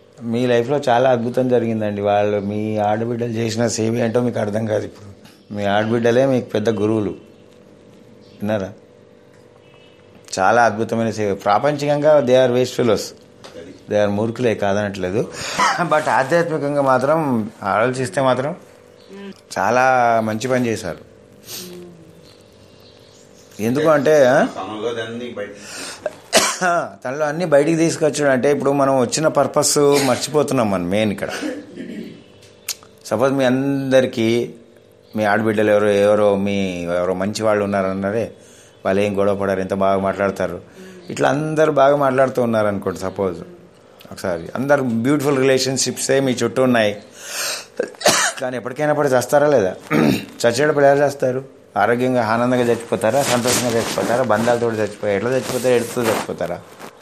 మీ లైఫ్లో చాలా అద్భుతం జరిగిందండి. వాళ్ళు మీ ఆడబిడ్డలు చేసిన సేవ ఏంటో మీకు అర్థం కాదు. ఇప్పుడు మీ ఆడబిడ్డలే మీకు పెద్ద గురువులు, విన్నారా? చాలా అద్భుతమైన సేవ. ప్రాపంచికంగా they are waste fellows, they are మూర్ఖులే, కాదనట్లేదు. బట్ ఆధ్యాత్మికంగా మాత్రం ఆలోచిస్తే మాత్రం చాలా మంచి పని చేశారు. ఎందుకు అంటే తనలో అన్ని బయటికి తీసుకొచ్చాడు. అంటే ఇప్పుడు మనం వచ్చిన పర్పస్ మర్చిపోతున్నాం మనం. మెయిన్ ఇక్కడ సపోజ్ మీ అందరికీ మీ ఆడబిడ్డలు ఎవరో మంచి వాళ్ళు ఉన్నారన్నారే, వాళ్ళు ఏం గొడవ పడారు, ఎంత బాగా మాట్లాడతారు, ఇట్లా అందరు బాగా మాట్లాడుతూ ఉన్నారనుకోండి. సపోజ్ ఒకసారి అందరు బ్యూటిఫుల్ రిలేషన్షిప్సే మీ చుట్టూ ఉన్నాయి, కానీ ఎప్పటికైనా పడి చేస్తారా లేదా? చచ్చేటప్పుడు ఎలా చేస్తారు? ఆరోగ్యంగా ఆనందంగా చచ్చిపోతారా? సంతోషంగా చచ్చిపోతారా? బంధాలతో చచ్చిపోయారు? ఎట్లా చచ్చిపోతారా? ఎడుతూ చచ్చిపోతారా?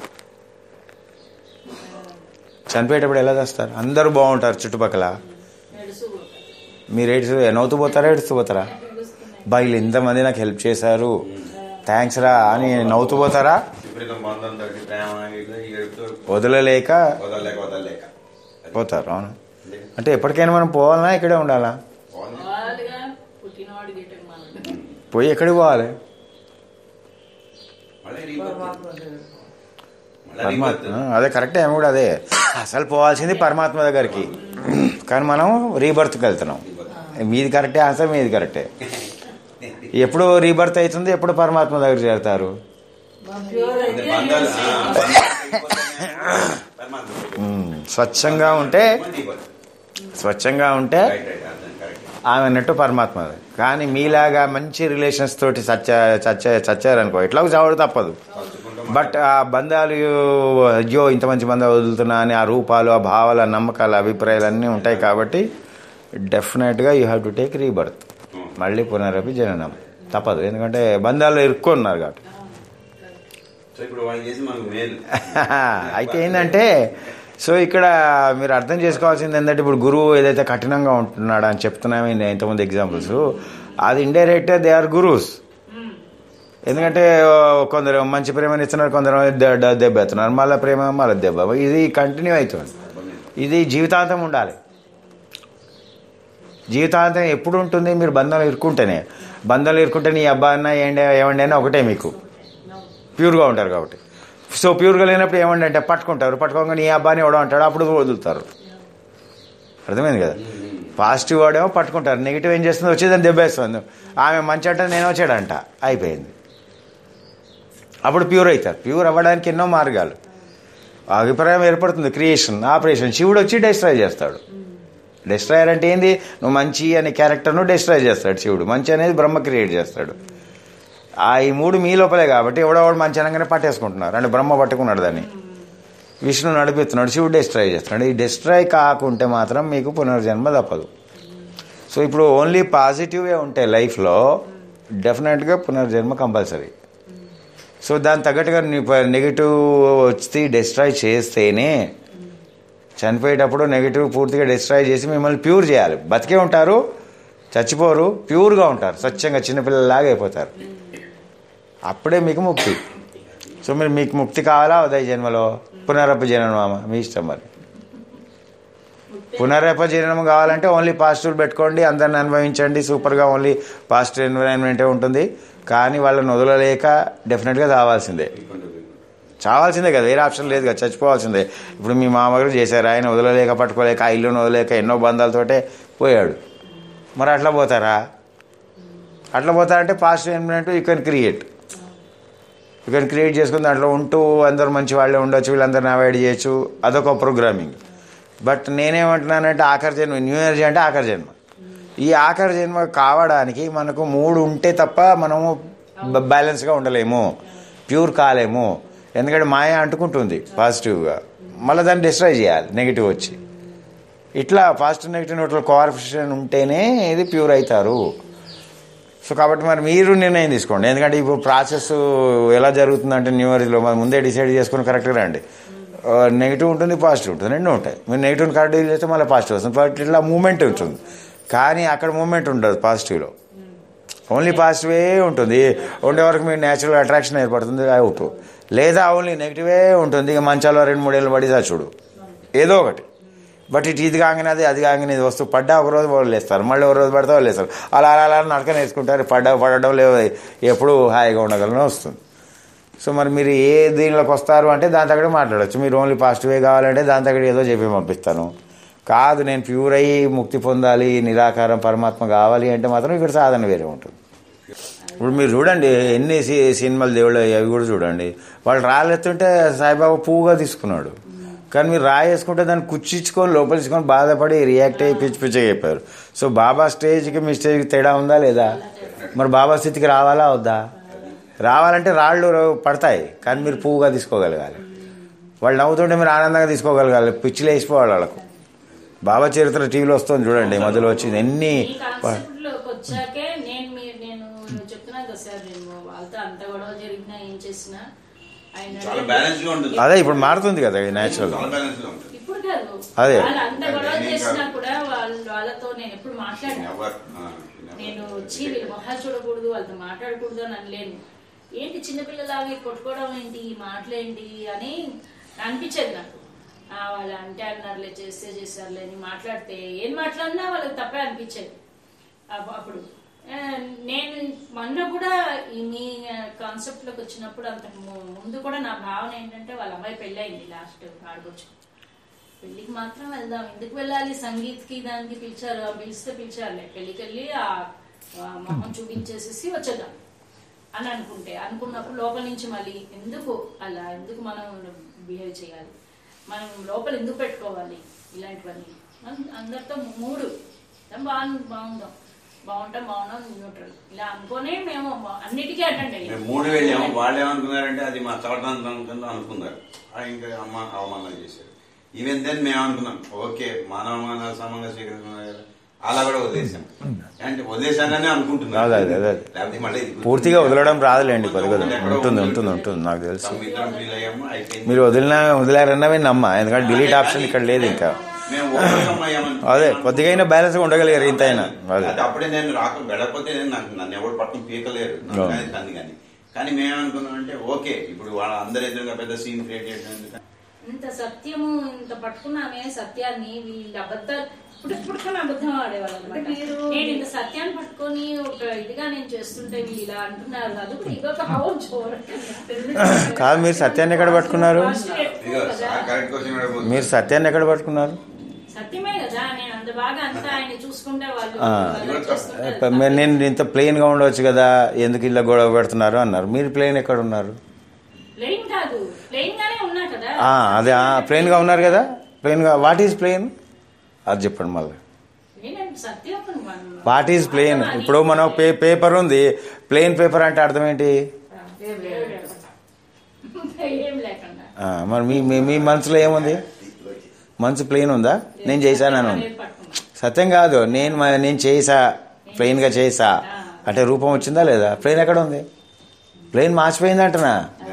చనిపోయేటప్పుడు ఎలా చేస్తారు? అందరూ బాగుంటారు చుట్టుపక్కల, మీరు నవ్వుతూ పోతారా, ఏడుస్తూ పోతారా? వీళ్ళు ఇంతమంది నాకు హెల్ప్ చేశారు, థ్యాంక్స్ రా అని నవ్వుతూ పోతారా? వదలలేక పోతారు. అవును. అంటే ఎప్పటికైనా మనం పోవాలన్నా ఇక్కడే ఉండాలా? పోయి ఎక్కడికి పోవాలి? పరమాత్మ. అదే కరెక్టే, ఏమో కూడా అదే. అసలు పోవాల్సింది పరమాత్మ దగ్గరికి, కానీ మనం రీబర్త్కి వెళ్తున్నాం. మీది కరెక్టే, అసలు మీది కరెక్టే. ఎప్పుడు రీబర్త్ అవుతుంది, ఎప్పుడు పరమాత్మ దగ్గర చేరుతారు? స్వచ్ఛంగా ఉంటే ఆమె అన్నట్టు పరమాత్మ. కానీ మీలాగా మంచి రిలేషన్స్ తోటి చచ్చారనుకో, ఎట్లా చావడు తప్పదు. బట్ ఆ బంధాలు, అయ్యో ఇంత మంచి బంధాలు వదులుతున్నా అని ఆ రూపాలు, ఆ భావాలు, ఆ నమ్మకాలు, అభిప్రాయాలు అన్నీ ఉంటాయి. కాబట్టి definitely you have to take rebirth. మళ్ళీ పునరపి జననం తప్పదు, ఎందుకంటే బంధాల్లో ఇరుక్కున్నారు కాబట్టి. అయితే ఏంటంటే, సో ఇక్కడ మీరు అర్థం చేసుకోవాల్సింది ఏంటంటే, ఇప్పుడు గురువు ఏదైతే కఠినంగా ఉంటున్నాడు అని చెప్తున్నామే ఇంతమంది ఎగ్జాంపుల్స్, అది ఇండైరెక్ట్ దే ఆర్ గురువుస్. ఎందుకంటే కొందరు మంచి ప్రేమని ఇస్తున్నారు, కొందరు దెబ్బ ఎత్తున్నారు, మళ్ళీ ప్రేమ మళ్ళీ దెబ్బ. ఇది కంటిన్యూ అవుతుంది. ఇది జీవితాంతం ఉండాలి. జీవితాంతం ఎప్పుడు ఉంటుంది? మీరు బంధాలు ఇరుక్కుంటేనే నీ అబ్బా అన్న ఏమండి అయినా ఒకటే, మీకు ప్యూర్గా ఉంటారు కాబట్టి. సో ప్యూర్గా లేనప్పుడు ఏమండి అంటే పట్టుకోగా నీ అబ్బాని ఎవడో అంటాడు, అప్పుడు వదులుతారు. అర్థమైంది కదా? పాజిటివ్ వాడేమో పట్టుకుంటారు, నెగిటివ్ ఏం చేస్తుంది, వచ్చేదని దెబ్బేస్తుంది. ఆమె మంచి అంట, నేను వచ్చాడంట, అయిపోయింది. అప్పుడు ప్యూర్ అవుతారు. ప్యూర్ అవ్వడానికి ఎన్నో మార్గాలు, అభిప్రాయం ఏర్పడుతుంది. Creation, operation. శివుడు వచ్చి డిస్ట్రాయ్ చేస్తాడు. డిస్ట్రాయర్ అంటే ఏంది? నువ్వు మంచి అనే క్యారెక్టర్ను డిస్ట్రాయ్ చేస్తాడు శివుడు. మంచి అనేది బ్రహ్మ క్రియేట్ చేస్తాడు. ఈ మూడు మీ లోపలే కాబట్టి ఎవడెవడు మంచి అనగానే పట్టేసుకుంటున్నారు. అంటే బ్రహ్మ పట్టుకున్నాడు దాన్ని, విష్ణు నడిపిస్తున్నాడు, శివుడు డిస్ట్రాయ్ చేస్తున్నాడు. ఈ డిస్ట్రాయ్ కాకుంటే మాత్రం మీకు పునర్జన్మ తప్పదు. సో ఇప్పుడు ఓన్లీ పాజిటివే ఉంటే లైఫ్లో డెఫినెట్గా పునర్జన్మ కంపల్సరీ. సో దాని తగ్గట్టుగా నెగిటివ్ వచ్చి డిస్ట్రాయ్ చేస్తేనే, చనిపోయేటప్పుడు నెగిటివ్ పూర్తిగా డిస్ట్రాయ్ చేసి మిమ్మల్ని ప్యూర్ చేయాలి. బతికే ఉంటారు, చచ్చిపోరు, ప్యూర్గా ఉంటారు, స్వచ్ఛంగా చిన్నపిల్లలాగా అయిపోతారు. అప్పుడే మీకు ముక్తి. సో మీకు ముక్తి కావాలా ఉదయ జన్మలో? పునరప జననం మీ ఇష్టం. మరి పునరప జననం కావాలంటే ఓన్లీ పాజిటివ్ పెట్టుకోండి, అందరిని అనుభవించండి, సూపర్గా ఓన్లీ పాజిటివ్ ఎన్విరాన్మెంటే ఉంటుంది. కానీ వాళ్ళని వదలలేక డెఫినెట్గా చావాల్సిందే కదా, వేరే ఆప్షన్ లేదు కదా, చచ్చిపోవాల్సిందే. ఇప్పుడు మీ మామగారు చేశారు, ఆయన వదలలేక పట్టుకోలేక, ఆ ఇల్లును వదలలేక ఎన్నో బంధాలతోటే పోయాడు. మరి అట్లా పోతారంటే positive environment you can create చేసుకుని దాంట్లో ఉంటూ అందరూ మంచి వాళ్ళే ఉండొచ్చు, వీళ్ళందరినీ అవాయిడ్ చేయొచ్చు. అదొక ప్రోగ్రామింగ్. బట్ నేనేమంటున్నానంటే ఆఖరి జన్మ, న్యూ ఎనర్జీ అంటే ఆఖరి జన్మ. ఈ ఆఖరి జన్మ కావడానికి మనకు 3 ఉంటే తప్ప మనము బ్యాలెన్స్గా ఉండలేము, ప్యూర్ కాలేము. ఎందుకంటే మాయ అంటుకుంటుంది పాజిటివ్గా, మళ్ళీ దాన్ని డిస్ట్రాయ్ చేయాలి నెగిటివ్ వచ్చి. ఇట్లా పాజిటివ్ నెగిటివ్ న్యూట్రల్ కోఆర్డినేషన్ ఉంటేనే ఇది ప్యూర్ అవుతారు. సో కాబట్టి మరి మీరు నిర్ణయం తీసుకోండి. ఎందుకంటే ఇప్పుడు ప్రాసెస్ ఎలా జరుగుతుందంటే న్యూ ఇయర్లో మనం ముందే డిసైడ్ చేసుకుని కరెక్ట్గా రండి. నెగిటివ్ ఉంటుంది, పాజిటివ్ ఉంటుంది, 2 ఉంటాయి. మీరు నెగిటివ్ని కరెక్ట్ డీల్ చేస్తే మళ్ళీ పాజిటివ్ వస్తుంది. బట్ ఇట్లా మూమెంట్ ఉంటుంది, కానీ అక్కడ మూమెంట్ ఉండదు పాజిటివ్లో. ఓన్లీ పాజిటివే ఉంటుంది. ఉండే వరకు మీకు న్యాచురల్ అట్రాక్షన్ ఏర్పడుతుంది, అవుట్. లేదా ఓన్లీ నెగిటివే ఉంటుంది, ఇక మంచాలో 2-3 ఏళ్ళు పడి చూడు. ఏదో ఒకటి. బట్ ఇది కాగానే అది కాగానే ఇది వస్తువు పడ్డా ఒక రోజు వదిలేస్తారు, మళ్ళీ ఒక రోజు పడితే వదిలేస్తారు. అలా అలా అలా నడక నేర్చుకుంటారు. పడడం లేదు, ఎప్పుడు హాయిగా ఉండగలనే వస్తుంది. సో మరి మీరు ఏ దీనిలోకి వస్తారు అంటే దాని తగ్గట్టు మాట్లాడవచ్చు. మీరు ఓన్లీ పాజిటివే కావాలంటే దాని తగ్గట్టు ఏదో చెప్పి పంపిస్తాను. కాదు నేను ప్యూర్ అయ్యి ముక్తి పొందాలి, నిరాకారం పరమాత్మ కావాలి అంటే మాత్రం ఇక్కడ సాధన వేరే ఉంటుంది. ఇప్పుడు మీరు చూడండి ఎన్ని సినిమాలు దేవుళ్ళు అవి కూడా చూడండి. వాళ్ళు రాళ్ళెత్తుంటే సాయిబాబా పువ్వుగా తీసుకున్నాడు, కానీ మీరు రాయేసుకుంటే దాన్ని కుచ్చించుకొని లోపలించుకొని బాధపడి రియాక్ట్ అయ్యి పిచ్చి పిచ్చిగా చెప్పారు. సో బాబా స్టేజ్కి మీ స్టేజ్కి తేడా ఉందా లేదా? మరి బాబా స్థితికి రావాలా వద్దా? రావాలంటే రాళ్ళు పడతాయి, కానీ మీరు పువ్వుగా తీసుకోగలగాలి. వాళ్ళు నవ్వుతుంటే మీరు ఆనందంగా తీసుకోగలగాలి. పిచ్చిలు వేసిపోవాలి వాళ్ళకు. బాబా చరిత్ర టీవీలో వస్తుంది చూడండి, మధ్యలో వచ్చింది ఎన్ని. అదే ఇప్పుడు మారుతుంది కదా న్యాచురల్. అదే నేను వచ్చి వీళ్ళు మొహాలు చూడకూడదు, వాళ్ళతో మాట్లాడకూడదు అని అనలేను. ఏంటి చిన్నపిల్లలాగా కొట్టుకోవడం ఏంటి, మాటలేంటి అని అనిపించేది నాకు. వాళ్ళు అంటే అన్నారులే, చేస్తే చేశారులే అని మాట్లాడితే ఏం మాట్లాడినా వాళ్ళకి తప్పే అనిపించేది. అప్పుడు నేను మొన్న కూడా మీ కాన్సెప్ట్ లోకి వచ్చినప్పుడు అంతకు ముందు కూడా నా భావన ఏంటంటే వాళ్ళ అమ్మాయి పెళ్ళి అయింది లాస్ట్ ఆడవచ్చు. పెళ్లికి మాత్రం వెళ్దాం, ఎందుకు వెళ్ళాలి, సంగీత్కి దానికి పిలిచారు, పిలిస్తే పిలిచారులే, పెళ్లికి వెళ్ళి ఆ మొహం చూపించేసేసి వచ్చేద్దాం అని అనుకున్నప్పుడు లోపల నుంచి మళ్ళీ ఎందుకు అలా, ఎందుకు మనం బిహేవ్ చేయాలి, మనం లోపల ఎందుకు పెట్టుకోవాలి ఇలాంటివన్నీ. అందరితో బాగుంటాం న్యూట్రల్ ఇలా అనుకునే మేము అన్నిటికీ అటెండ్ అయ్యాం. 3 వెళ్ళాము. వాళ్ళు ఏమనుకున్నారంటే అది మా చవటానికి అనుకున్నారు, ఇంకా అమ్మ అవమానం చేశారు. ఈవెన్ దెన్ మేము అనుకున్నాం ఓకే మానవ అవమానాలు సమంగా స్వీకరించుకున్నారు కదా, అలా కూడా వదిలేసాం. అంటే వదిలేసాగానే అనుకుంటున్నాం, పూర్తిగా వదలడం రాదులేండి, కొద్దిగా ఉంటుంది నాకు తెలుసు. మీరు వదిలారన్నవి నమ్మ, ఎందుకంటే డిలీట్ ఆప్షన్ ఇక్కడ లేదు ఇంకా. అదే కొద్దిగా అయినా బ్యాలెన్స్ గా ఉండగలిగారు ఇంతైనా. అప్పుడే నేను వెళ్ళకపోతే నన్ను ఎవరు పట్టుకుని పీకలేరు కానీ మేమనుకున్నాం అంటే ఓకే ఇప్పుడు వాళ్ళ అందరి ఎదురుగా పెద్ద సీన్ క్రియేట్ చేయడం. ఇంత సత్యము ఇంత పట్టుకున్నామే సత్యాన్ని, వీళ్ళు అబద్ధాలు పుట్టుకుని అబద్ధం ఆడేవాళ్ళు. నేను ఇంత సత్యాన్ని పట్టుకొని ఒక ఇదిగా నేను చేస్తుంటే వీళ్ళు ఇలా అంటున్నారు కాదు, ఇదొక హౌస్ కాదు. మీరు సత్యాన్ని ఎక్కడ పట్టుకున్నారు? మీరు సత్యాన్ని ఎక్కడ పట్టుకున్నారు? సత్యమే కదా, నేను అంత బాగా అంతా ఆయన చూసుకుంటే వాళ్ళు. నేను ఇంత ప్లెయిన్ గా ఉండవచ్చు కదా, ఎందుకు ఇలా గొడవ పెడుతున్నారు అన్నారు. మీరు ప్లెయిన్ ఎక్కడ ఉన్నారు? ప్లెయిన్ కాదు, ప్లెయిన్ గానే ఉన్నా కదా. అదే ప్లెయిన్ గా ఉన్నారు కదా. ప్లెయిన్ గా వాట్ ఈజ్ ప్లెయిన్ అది చెప్పండి మళ్ళీ. What is plain? ఇప్పుడు మనం పేపర్ ఉంది, ప్లెయిన్ పేపర్ అంటే అర్థం ఏంటి? మరి మీ మనసులో ఏముంది? మనసు ప్లెయిన్ ఉందా? నేను చేశాను సత్యం కాదు. నేను చేసా, ప్లెయిన్ గా చేసా అంటే రూపం వచ్చిందా లేదా? ప్లెయిన్ ఎక్కడ ఉంది? ప్లెయిన్ మార్చిపోయింది అంటనా?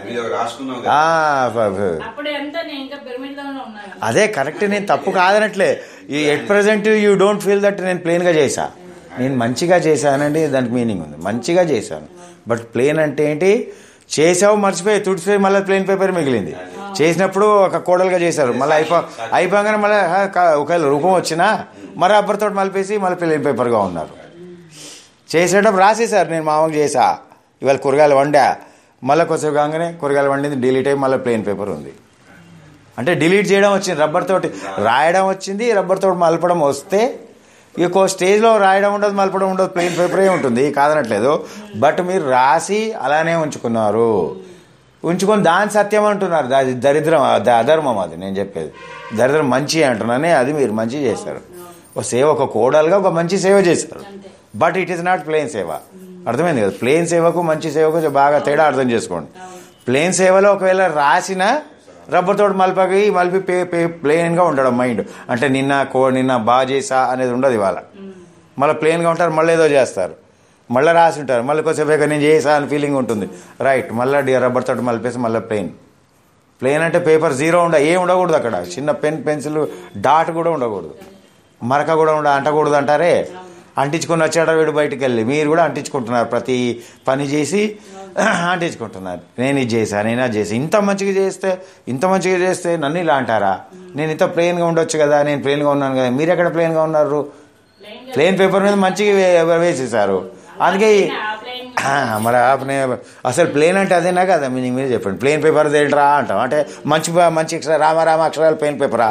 అదే కరెక్ట్, నేను తప్పు కాదనట్లే. At present you don't feel that నేను ప్లెయిన్ గా చేసా. నేను మంచిగా చేశానండి, దానికి మీనింగ్ ఉంది, మంచిగా చేశాను. బట్ ప్లెయిన్ అంటే ఏంటి? చేసావు మర్చిపోయి తుడిచిపోయి మళ్ళీ ప్లెయిన్ పేపర్ మిగిలింది. చేసినప్పుడు ఒక కోడలుగా చేశారు, మళ్ళీ అయిపోగానే మళ్ళీ ఒకవేళ రూపం వచ్చినా మరి రబ్బర్తో మలిపేసి మళ్ళీ ప్లెయిన్ పేపర్గా ఉన్నారు. చేసేటప్పుడు రాసేసారు నేను మామూలుగా చేసా, ఇవాళ కూరగాయలు వండా, మళ్ళీ కొంచెం కాగానే కూరగాయలు వండింది డిలీట్ అయ్యి మళ్ళీ ప్లెయిన్ పేపర్ ఉంది. అంటే డిలీట్ చేయడం వచ్చింది, రబ్బర్ తోటి రాయడం వచ్చింది, రబ్బర్ తోటి మలపడం వస్తే ఇంకో స్టేజ్లో రాయడం ఉండదు, మలపడం ఉండదు, ప్లెయిన్ పేపరే ఉంటుంది, కాదనట్లేదు. బట్ మీరు రాసి అలానే ఉంచుకున్నారు, ఉంచుకొని దాని సత్యం అంటున్నారు. అది దరిద్రం, అది అధర్మం. అది నేను చెప్పేది దరిద్రం. మంచి అంటున్నానే, అది మీరు మంచి చేశారు. ఒక సేవ, ఒక కోడలుగా ఒక మంచి సేవ చేశారు. But it is not plain సేవ. అర్థమైంది కదా? ప్లెయిన్ సేవకు మంచి సేవకు బాగా తేడా అర్థం చేసుకోండి. ప్లెయిన్ సేవలో ఒకవేళ రాసిన రబ్బర్ తోటి మలిపి ప్లెయిన్గా ఉండడం మైండ్. అంటే నిన్న బాగా చేసా అనేది ఉండదు ఇవాళ. మళ్ళీ ప్లెయిన్గా ఉంటారు, మళ్ళీ ఏదో చేస్తారు, మళ్ళీ రాసి ఉంటారు, మళ్ళీ కొంచెంసేపు నేను చేసా అని ఫీలింగ్ ఉంటుంది. రైట్, మళ్ళీ రబ్బర్ తోటి మలిపేసి మళ్ళీ ప్లెయిన్ అంటే పేపర్ జీరో ఏం ఉండకూడదు అక్కడ. చిన్న పెన్, పెన్సిల్, డాట్ కూడా ఉండకూడదు, మరక కూడా అంటకూడదు అంటారే. అంటించుకొని వచ్చాడ వీడు బయటకు వెళ్ళి. మీరు కూడా అంటించుకుంటున్నారు, ప్రతి పని చేసి అంటించుకుంటున్నారు. నేను ఇది చేశా, నేను అది చేసి, ఇంత మంచిగా చేస్తే నన్ను ఇలా అంటారా? నేను ఇంత ప్లెయిన్గా ఉండొచ్చు కదా, నేను ప్లెయిన్గా ఉన్నాను కదా. మీరు ఎక్కడ ప్లెయిన్గా ఉన్నారు? ప్లెయిన్ పేపర్ మీద మంచిగా వేసేసారు. అందుకే మరి అసలు ప్లేన్ అంటే అదేనా కదా మీనింగ్? మీరు చెప్పండి. ప్లేన్ పేపర్ తేలిరా అంటాం, అంటే మంచి రామ అక్షరాలు ప్లేన్ పేపరా?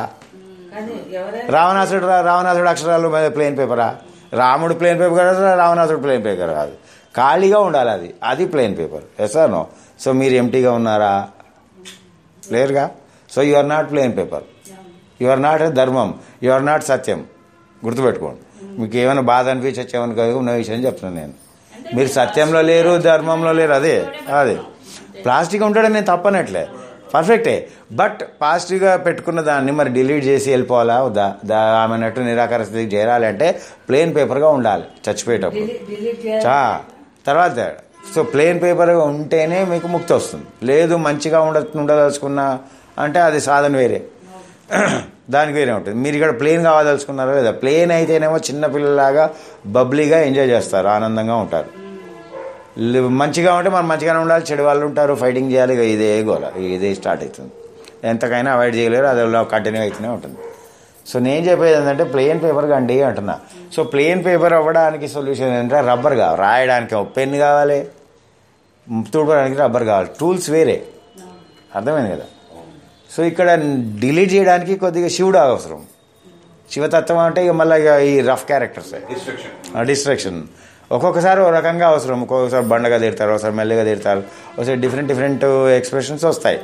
రావణాసుడు అక్షరాలు ప్లేన్ పేపరా? రాముడు ప్లేన్ పేపర్ కాదు, రావణాసుడు ప్లేన్ పేపర్ కాదు, ఖాళీగా ఉండాలి, అది plain paper. Yes or no? So మీరు ఎంటీగా ఉన్నారా? లేరుగా. So you are not plain paper, you are not ధర్మం, యు ఆర్ నాట్ సత్యం. గుర్తుపెట్టుకోండి. మీకు ఏమైనా బాధ అనిపించచ్చు ఏమైనా కాదు, ఉన్న విషయం చెప్తున్నాను నేను. మీరు సత్యంలో లేరు, ధర్మంలో లేరు. అదే ప్లాస్టిక్ ఉంటాడని నేను తప్పనట్లే, పర్ఫెక్టే. బట్ పాజిటివ్గా పెట్టుకున్న దాన్ని మరి డిలీట్ చేసి వెళ్ళిపోవాలా వద్దా? ఆమెనట్టు నిరాకార స్థితికి చేరాలి అంటే ప్లేన్ పేపర్గా ఉండాలి చచ్చిపోయేటప్పుడు. తర్వాత సో ప్లేన్ పేపర్గా ఉంటేనే మీకు ముక్తి వస్తుంది. లేదు మంచిగా ఉండదలుచుకున్నా అంటే అది సాధన వేరే, దానికి వేరే ఉంటుంది. మీరు ఇక్కడ ప్లేన్ కావాదలుచుకున్నారా లేదా? ప్లేన్ అయితేనేమో చిన్నపిల్లలాగా బబ్లీగా ఎంజాయ్ చేస్తారు, ఆనందంగా ఉంటారు. మంచిగా ఉంటే మనం మంచిగానే ఉండాలి, చెడు వాళ్ళు ఉంటారు, ఫైటింగ్ చేయాలి, ఇదే గోల, ఇదే స్టార్ట్ అవుతుంది. ఎంతకైనా అవాయిడ్ చేయలేరు, అది కంటిన్యూ అవుతూనే ఉంటుంది. సో నేను చెప్పేది ఏంటంటే ప్లేన్ పేపర్ కండి అంటున్నా. సో ప్లేన్ పేపర్ అవ్వడానికి సొల్యూషన్ ఏంటంటే రబ్బర్ కావాలి, రాయడానికి పెన్ కావాలి, తుడవడానికి రబ్బర్ కావాలి, టూల్స్ వేరే. అర్థమైంది కదా? సో ఇక్కడ డిలీట్ చేయడానికి కొద్దిగా శివుడు అవసరం. శివతత్వం అంటే ఇక మళ్ళీ ఇక ఈ రఫ్ క్యారెక్టర్స్, డిస్ట్రక్షన్ ఒక్కొక్కసారి ఒక రకంగా అవసరం. ఒక్కొక్కసారి బండగా తిడతారు, ఒకసారి మెల్లగా తిడతారు, ఒకసారి డిఫరెంట్ ఎక్స్ప్రెషన్స్ వస్తాయి.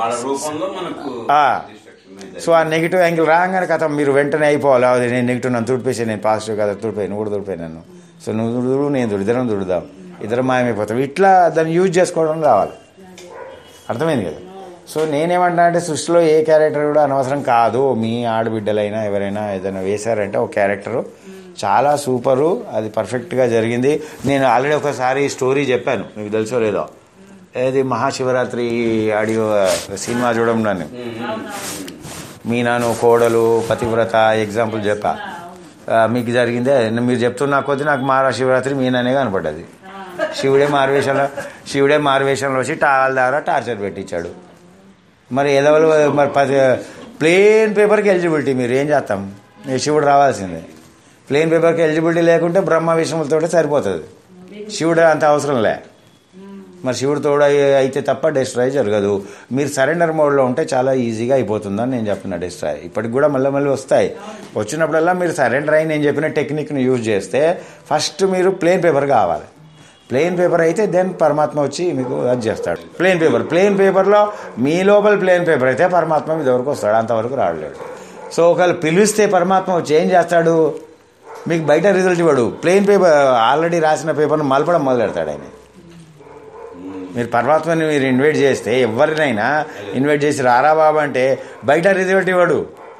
సో ఆ నెగిటివ్ యాంగిల్ రాగానే కథ మీరు వెంటనే అయిపోవాలి. అది నేను నెగిటివ్ నన్ను తుడిపేసి, నేను పాజిటివ్ కదా తుడిపోయి, నువ్వు కూడా తుడిపోయి నన్ను, సో నువ్వు తుడు నేను తుడు, ఇద్దరం తుడుదాం, ఇద్దరం మాయమైపోతాం. ఇట్లా దాన్ని యూజ్ చేసుకోవడం రావాలి. అర్థమైంది కదా? సో నేనేమంటా అంటే సృష్టిలో ఏ క్యారెక్టర్ కూడా అనవసరం కాదు. మీ ఆడబిడ్డలైనా ఎవరైనా ఏదైనా వేశారంటే ఒక క్యారెక్టరు చాలా సూపరు, అది పర్ఫెక్ట్గా జరిగింది. నేను ఆల్రెడీ ఒకసారి స్టోరీ చెప్పాను, మీకు తెలుసో లేదో, ఏది మహాశివరాత్రి ఆడియో సినిమా చూడడం. నన్ను మీనాను కోడలు పతివ్రత ఎగ్జాంపుల్ చెప్పా, మీకు జరిగిందే. మీరు చెప్తున్నా కొద్దీ నాకు మహాశివరాత్రి మీనానే కనపడ్డది. శివుడే మారువేషంలో వచ్చి టాల్ ద్వారా టార్చర్ పెట్టించాడు. మరి ఎదవలు మరి ప్లేన్ పేపర్కి ఎలిజిబిలిటీ మీరు ఏం చేస్తాం? శివుడు రావాల్సిందే. ప్లేన్ పేపర్కి ఎలిజిబిలిటీ లేకుంటే బ్రహ్మ విష్ణువులతో సరిపోతుంది, శివుడు అంత అవసరం లే. మరి శివుడు తోడు అయితే తప్ప డెస్ట్రాయ్ జరగదు. మీరు సరెండర్ మోడ్లో ఉంటే చాలా ఈజీగా అయిపోతుందని నేను చెప్పిన. డెస్ట్రాయ్ ఇప్పటికి కూడా మళ్ళీ వస్తాయి. వచ్చినప్పుడల్లా మీరు సరెండర్ అయి నేను చెప్పిన టెక్నిక్ని యూజ్ చేస్తే ఫస్ట్ మీరు ప్లేన్ పేపర్ కావాలి. ప్లేన్ పేపర్ అయితే దెన్ పరమాత్మ వచ్చి మీకు అది చేస్తాడు. ప్లేన్ పేపర్లో మీ లోపల ప్లేన్ పేపర్ అయితే పరమాత్మ మీ దగ్గరకు వస్తాడు, అంతవరకు రాడలేడు. సో ఒకవేళ పిలిస్తే పరమాత్మ వచ్చి ఏం చేస్తాడు? మీకు బయట రిజల్ట్ ఇవ్వడు. ప్లేన్ పేపర్ ఆల్రెడీ రాసిన పేపర్ను మలపడం మొదలు పెడతాడు ఆయన. మీరు పరమాత్మని మీరు ఇన్వైట్ చేస్తే ఎవరినైనా ఇన్వైట్ చేసి రారా బాబా అంటే బయట రిజల్ట్ ఇవ్వడు.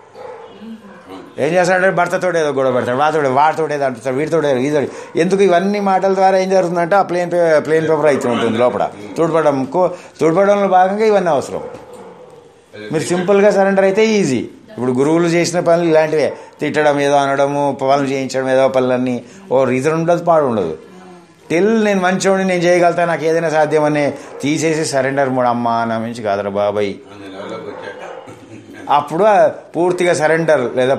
ఏం చేస్తాడంటే భర్తతోటి ఏదో గొడవ పెడతాడు, వాడితోటి ఏదో అంటాడు, వీడితోటి ఇది. ఎందుకు ఇవన్నీ మాటల ద్వారా ఏం జరుగుతుందంటే ఆ ప్లేన్ పేపర్ అయితే ఉంటుంది లోపల. తుడపడంలో భాగంగా ఇవన్నీ అవసరం. మీరు సింపుల్గా సరెండర్ అయితే ఈజీ. ఇప్పుడు గురువులు చేసిన పనులు ఇలాంటివే, తిట్టడం, ఏదో అనడము, పనులు చేయించడం, ఏదో పనులన్నీ ఓ రీజన్ ఉండదు, పాడు ఉండదు. నేను మంచోడిని, నేను చేయగలుగుతా, నాకు ఏదైనా సాధ్యమని తీసేసి సరెండర్ మూడు అమ్మ నా మించి కాదరా బాబాయ్, అప్పుడు పూర్తిగా సరెండర్ లేదా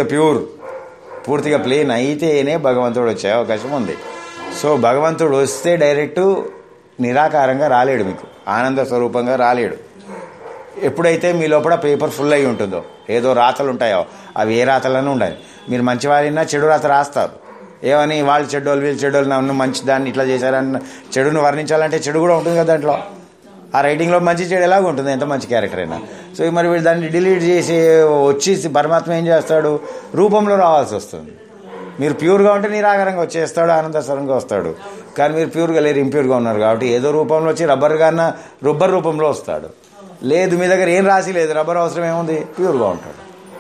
పూర్తిగా ప్లేన్ అయితేనే భగవంతుడు వచ్చే అవకాశం ఉంది. సో భగవంతుడు వస్తే డైరెక్ట్ నిరాకారంగా రాలేడు, మీకు ఆనంద స్వరూపంగా రాలేడు. ఎప్పుడైతే మీ లోపల పేపర్ ఫుల్ అయి ఉంటుందో, ఏదో రాతలు ఉంటాయో అవి ఏ రాతలన్నీ ఉండాలి. మీరు మంచి వారినా చెడు రాత రాస్తారు. ఏమని వాళ్ళు చెడ్డోళ్ళు వీళ్ళు చెడ్డోళ్ళు, నన్ను మంచి దాన్ని ఇట్లా చేశారని చెడును వర్ణించాలంటే చెడు కూడా ఉంటుంది కదా దాంట్లో. ఆ రైటింగ్లో మంచి చెడు ఎలాగ ఉంటుంది, ఎంత మంచి క్యారెక్టర్ అయినా. సో మరి వీళ్ళు దాన్ని డిలీట్ చేసి వచ్చి పరమాత్మ ఏం చేస్తాడు? రూపంలో రావాల్సి వస్తుంది. మీరు ప్యూర్గా ఉంటే నిరాకారంగా వచ్చేస్తాడు, ఆనందస్వరంగా వస్తాడు. కానీ మీరు ప్యూర్గా లేరు, ఇంప్యూర్గా ఉన్నారు కాబట్టి ఏదో రూపంలో వచ్చి రబ్బర్ రూపంలో వస్తాడు. లేదు మీ దగ్గర ఏం రాసి లేదు, రబ్బర్ అవసరం ఏముంది, ప్యూర్గా ఉంటాడు.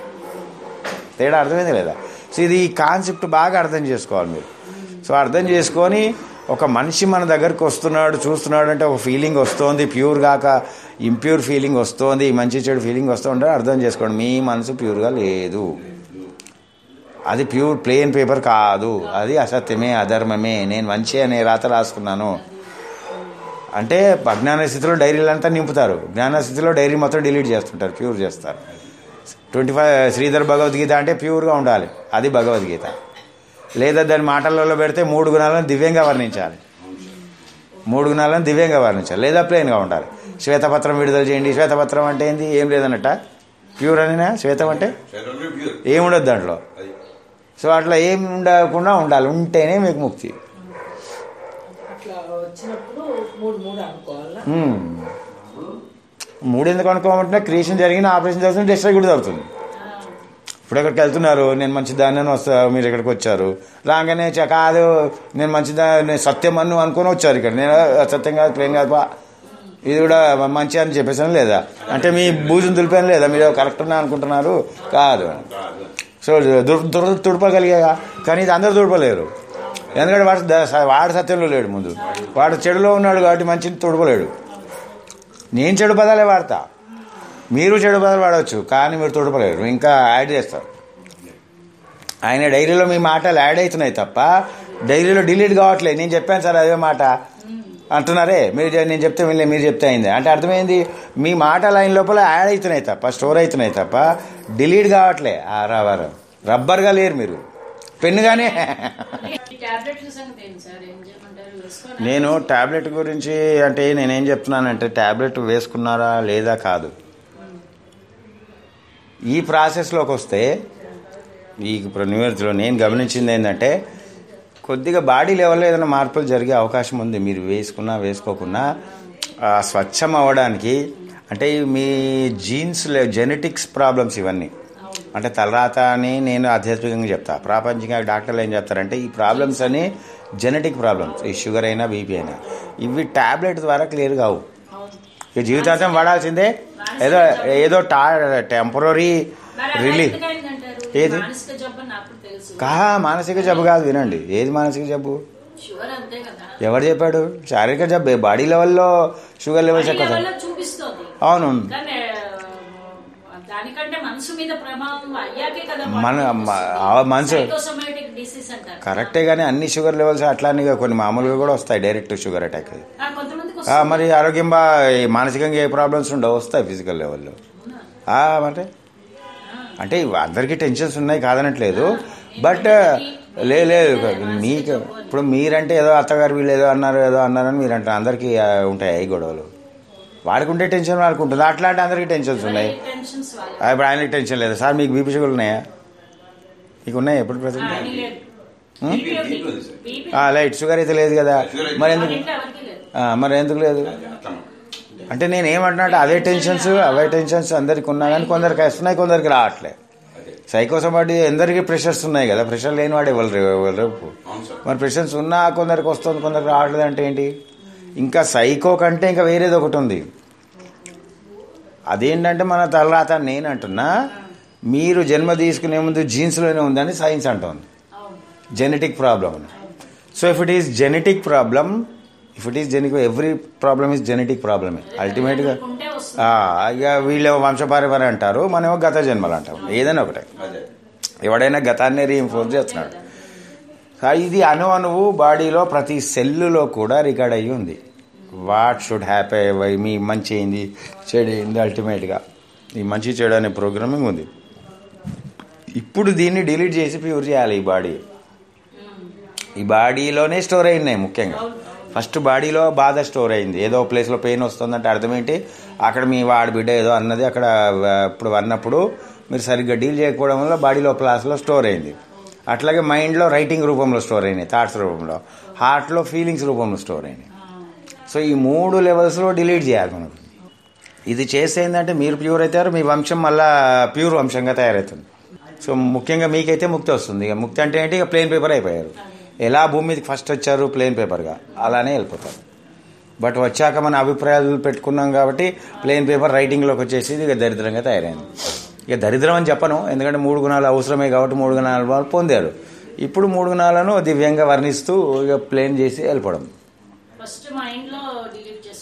తేడా అర్థమైంది లేదా? సో ఇది ఈ కాన్సెప్ట్ బాగా అర్థం చేసుకోవాలి మీరు. సో అర్థం చేసుకొని ఒక మనిషి మన దగ్గరికి వస్తున్నాడు, చూస్తున్నాడు అంటే ఒక ఫీలింగ్ వస్తుంది, ప్యూర్ కాక ఇంప్యూర్ ఫీలింగ్ వస్తుంది, మంచి చెడు ఫీలింగ్ వస్తుంటే అర్థం చేసుకోండి, మీ మనసు ప్యూర్గా లేదు. అది ప్యూర్ ప్లెయిన్ పేపర్ కాదు, అది అసత్యమే, అధర్మమే, నేను మంచి అనే రాత రాసుకున్నాను అంటే అజ్ఞాన స్థితిలో డైరీలంతా నింపుతారు, జ్ఞాన స్థితిలో డైరీ మొత్తం డిలీట్ చేస్తుంటారు, ప్యూర్ చేస్తారు. 25 శ్రీధర్ భగవద్గీత అంటే ప్యూర్గా ఉండాలి, అది భగవద్గీత. లేదా దాని మాటలలో పెడితే 3 గుణాలను దివ్యంగా వర్ణించాలి, 3 గుణాలను దివ్యంగా వర్ణించాలి, లేదా ప్లెయిన్గా ఉండాలి. శ్వేతపత్రం విడుదల చేయండి, శ్వేతపత్రం అంటే ఏంది, ఏం లేదన్నట్ట, ప్యూర్ అనినా శ్వేతం అంటే ఏముండదు దాంట్లో. సో అట్లా ఏం ఉండకుండా ఉండాలి, ఉంటేనే మీకు ముక్తి. మూడు ఎందుకు అనుకోమంటే క్రియేషన్ జరిగిన ఆపరేషన్ జరుగుతుంది, డిస్ట్రాక్ట్ కూడా జరుగుతుంది. ఇప్పుడు ఎక్కడికి వెళ్తున్నారు, నేను మంచిదాన్ని వస్తా, మీరు ఇక్కడికి వచ్చారు, రాగానే కాదు నేను నేను సత్యం అన్ను అనుకుని వచ్చారు ఇక్కడ, నేను సత్యం కాదు ప్లేన్ కాదు ఇది కూడా మంచి అని చెప్పేసాను లేదా, అంటే మీ బూజును దులిపాను లేదా, మీరు కరెక్ట్ ఉన్నా అనుకుంటున్నారు కాదు. సో తుడపగలిగా, కానీ ఇది అందరూ తుడపలేరు, ఎందుకంటే వాడు సత్యంలో లేడు, ముందు వాడు చెడులో ఉన్నాడు కాబట్టి మంచిని తుడపలేడు. నేను చెడు పదాలే వాడతా, మీరు చెడు పదాలు వాడవచ్చు, కానీ మీరు తుడపలేరు, ఇంకా యాడ్ చేస్తారు. ఆయన డైరీలో మీ మాటలు యాడ్ అవుతున్నాయి తప్ప డైరీలో డిలీట్ కావట్లేదు. నేను చెప్పాను సార్ అదే మాట అంటున్నారే, నేను చెప్తే వెళ్ళే మీరు చెప్తే అయింది అంటే అర్థమైంది, మీ మాట లైన్ లోపల యాడ్ అవుతున్నాయి తప్ప, స్టోర్ అవుతున్నాయి తప్ప డిలీట్ కావట్లే. రబ్బర్గా లేరు మీరు, పెన్నుగానే. నేను టాబ్లెట్ గురించి అంటే నేనేం చెప్తున్నానంటే, టాబ్లెట్ వేసుకున్నారా లేదా కాదు, ఈ ప్రాసెస్లోకి వస్తే ఈ న్యూ ఇయర్లో నేను గమనించింది ఏంటంటే, కొద్దిగా బాడీ లెవెల్లో ఏదైనా మార్పులు జరిగే అవకాశం ఉంది. మీరు వేసుకున్నా వేసుకోకున్నా స్వచ్ఛం అవ్వడానికి, అంటే మీ జీన్స్ జెనెటిక్స్ ప్రాబ్లమ్స్ ఇవన్నీ, అంటే తలరాత అని నేను ఆధ్యాత్మికంగా చెప్తా, ప్రాపంచికంగా డాక్టర్లు ఏం చెప్తారంటే ఈ ప్రాబ్లమ్స్ అని జెనెటిక్ ప్రాబ్లమ్స్, ఈ షుగర్ అయినా బీపీ అయినా, ఇవి టాబ్లెట్ ద్వారా క్లియర్ కావు. ఇక జీవితాంతం వాడాల్సిందే, ఏదో ఏదో టెంపరీ రిలీఫ్. ఏది మానసిక జబ్బు కాదు, వినండి, ఏది మానసిక జబ్బు, ఎవరు చెప్పాడు? శారీరక జబ్బు, బాడీ లెవెల్లో షుగర్ లెవెల్స్ ఎక్కువ. అవును, మనసు కరెక్టే, కానీ అన్ని షుగర్ లెవెల్స్ అట్లానే కొన్ని మామూలుగా కూడా వస్తాయి, డైరెక్ట్ షుగర్ అటాక్. మరి ఆరోగ్యం మానసికంగా ఏ ప్రాబ్లమ్స్ ఉండవు, వస్తాయి ఫిజికల్ లెవెల్లో. అంటే అంటే అందరికీ టెన్షన్స్ ఉన్నాయి కాదనట్లేదు, బట్ లేదు మీకు ఇప్పుడు మీరంటే ఏదో అత్తగారు వీళ్ళు ఏదో అన్నారని మీరు అంటారు, అందరికీ ఉంటాయి ఈ గొడవలు. వాడికి ఉంటే టెన్షన్ వాడికి ఉంటుంది, అట్లాంటి అందరికీ టెన్షన్స్ ఉన్నాయి. ఇప్పుడు ఆయనకి టెన్షన్ లేదు. సార్ మీకు బీపీ షుగర్ ఉన్నాయా? మీకు ఉన్నాయా ఎప్పుడు ప్రజెంట్? లైట్ షుగర్ అయితే లేదు కదా, మరి ఎందుకు లేదు? అంటే నేను ఏమంటున్నా, అవే టెన్షన్స్ అందరికి ఉన్నా కానీ కొందరికి వస్తున్నాయి, కొందరికి రావట్లే. సైకోసోమాటి అందరికీ ప్రెషర్స్ ఉన్నాయి కదా, ప్రెషర్ లేని వాడు ఎవరు? మరి ప్రెషర్స్ ఉన్నా కొందరికి వస్తుంది, కొందరికి రావట్లేదు అంటే ఏంటి? ఇంకా సైకో కంటే ఇంకా వేరేది ఒకటి ఉంది, అదేంటంటే మన తలరాత. నేను అంటున్నా, మీరు జన్మ తీసుకునే ముందు జీన్స్లోనే ఉందని సైన్స్ అంటోంది, genetic problem. So if it is genetic problem, every problem is genetic ప్రాబ్లమే అల్టిమేట్గా. ఇక వీళ్ళు వంశపారంపర్యం అంటారు, మనమేమో గత జన్మలు అంటాం, ఏదైనా ఒకటే. ఎవడైనా గతాన్ని రీఇన్ఫోర్స్ చేస్తున్నాడు. ఇది అణువు బాడీలో ప్రతి సెల్లులో కూడా రికార్డ్ అయ్యి ఉంది. వాట్ షుడ్ హ్యాపీ, మీ మంచి ఏంది చెడు ఏంది, అల్టిమేట్గా ఈ మంచి చెడు అనే ప్రోగ్రామింగ్ ఉంది. ఇప్పుడు దీన్ని డిలీట్ చేసి ప్యూర్ చేయాలి. ఈ బాడీలోనే స్టోర్ అయినాయి ముఖ్యంగా. ఫస్ట్ బాడీలో బాధ స్టోర్ అయింది, ఏదో ప్లేస్లో పెయిన్ వస్తుందంటే అర్థం ఏంటి, అక్కడ మీ వాడి బిడ్డ ఏదో అన్నది అక్కడ ఇప్పుడు అన్నప్పుడు మీరు సరిగ్గా డీల్ చేయకపోవడం వల్ల బాడీలో ప్లాస్లో స్టోర్ అయింది. అట్లాగే మైండ్లో రైటింగ్ రూపంలో స్టోర్ అయినాయి, థాట్స్ రూపంలో, హార్ట్లో ఫీలింగ్స్ రూపంలో స్టోర్ అయినాయి. సో ఈ 3 లెవెల్స్లో డిలీట్ చేయాలి మనకు. ఇది చేస్తే ఏంటంటే మీరు ప్యూర్ అవుతారు, మీ వంశం మళ్ళా ప్యూర్ వంశంగా తయారవుతుంది. సో ముఖ్యంగా మీకైతే ముక్తి వస్తుంది. ఇక ముక్తి అంటే ఏంటి, ఇక ప్లెయిన్ పేపర్ అయిపోయారు. ఎలా భూమి మీదకి ఫస్ట్ వచ్చారు ప్లెయిన్ పేపర్గా, అలానే వెళ్ళిపోతారు. బట్ వచ్చాక మన అభిప్రాయాలు పెట్టుకున్నాం కాబట్టి ప్లెయిన్ పేపర్ రైటింగ్లోకి వచ్చేసి ఇక దరిద్రంగా తయారైంది. ఇక దరిద్రం అని చెప్పను, ఎందుకంటే 3 గుణాలు అవసరమే కాబట్టి 3 గుణాలు వాళ్ళు పొందారు. ఇప్పుడు 3 గుణాలను దివ్యంగా వర్ణిస్తూ ఇక ప్లేన్ చేసి వెళ్ళిపోవడం.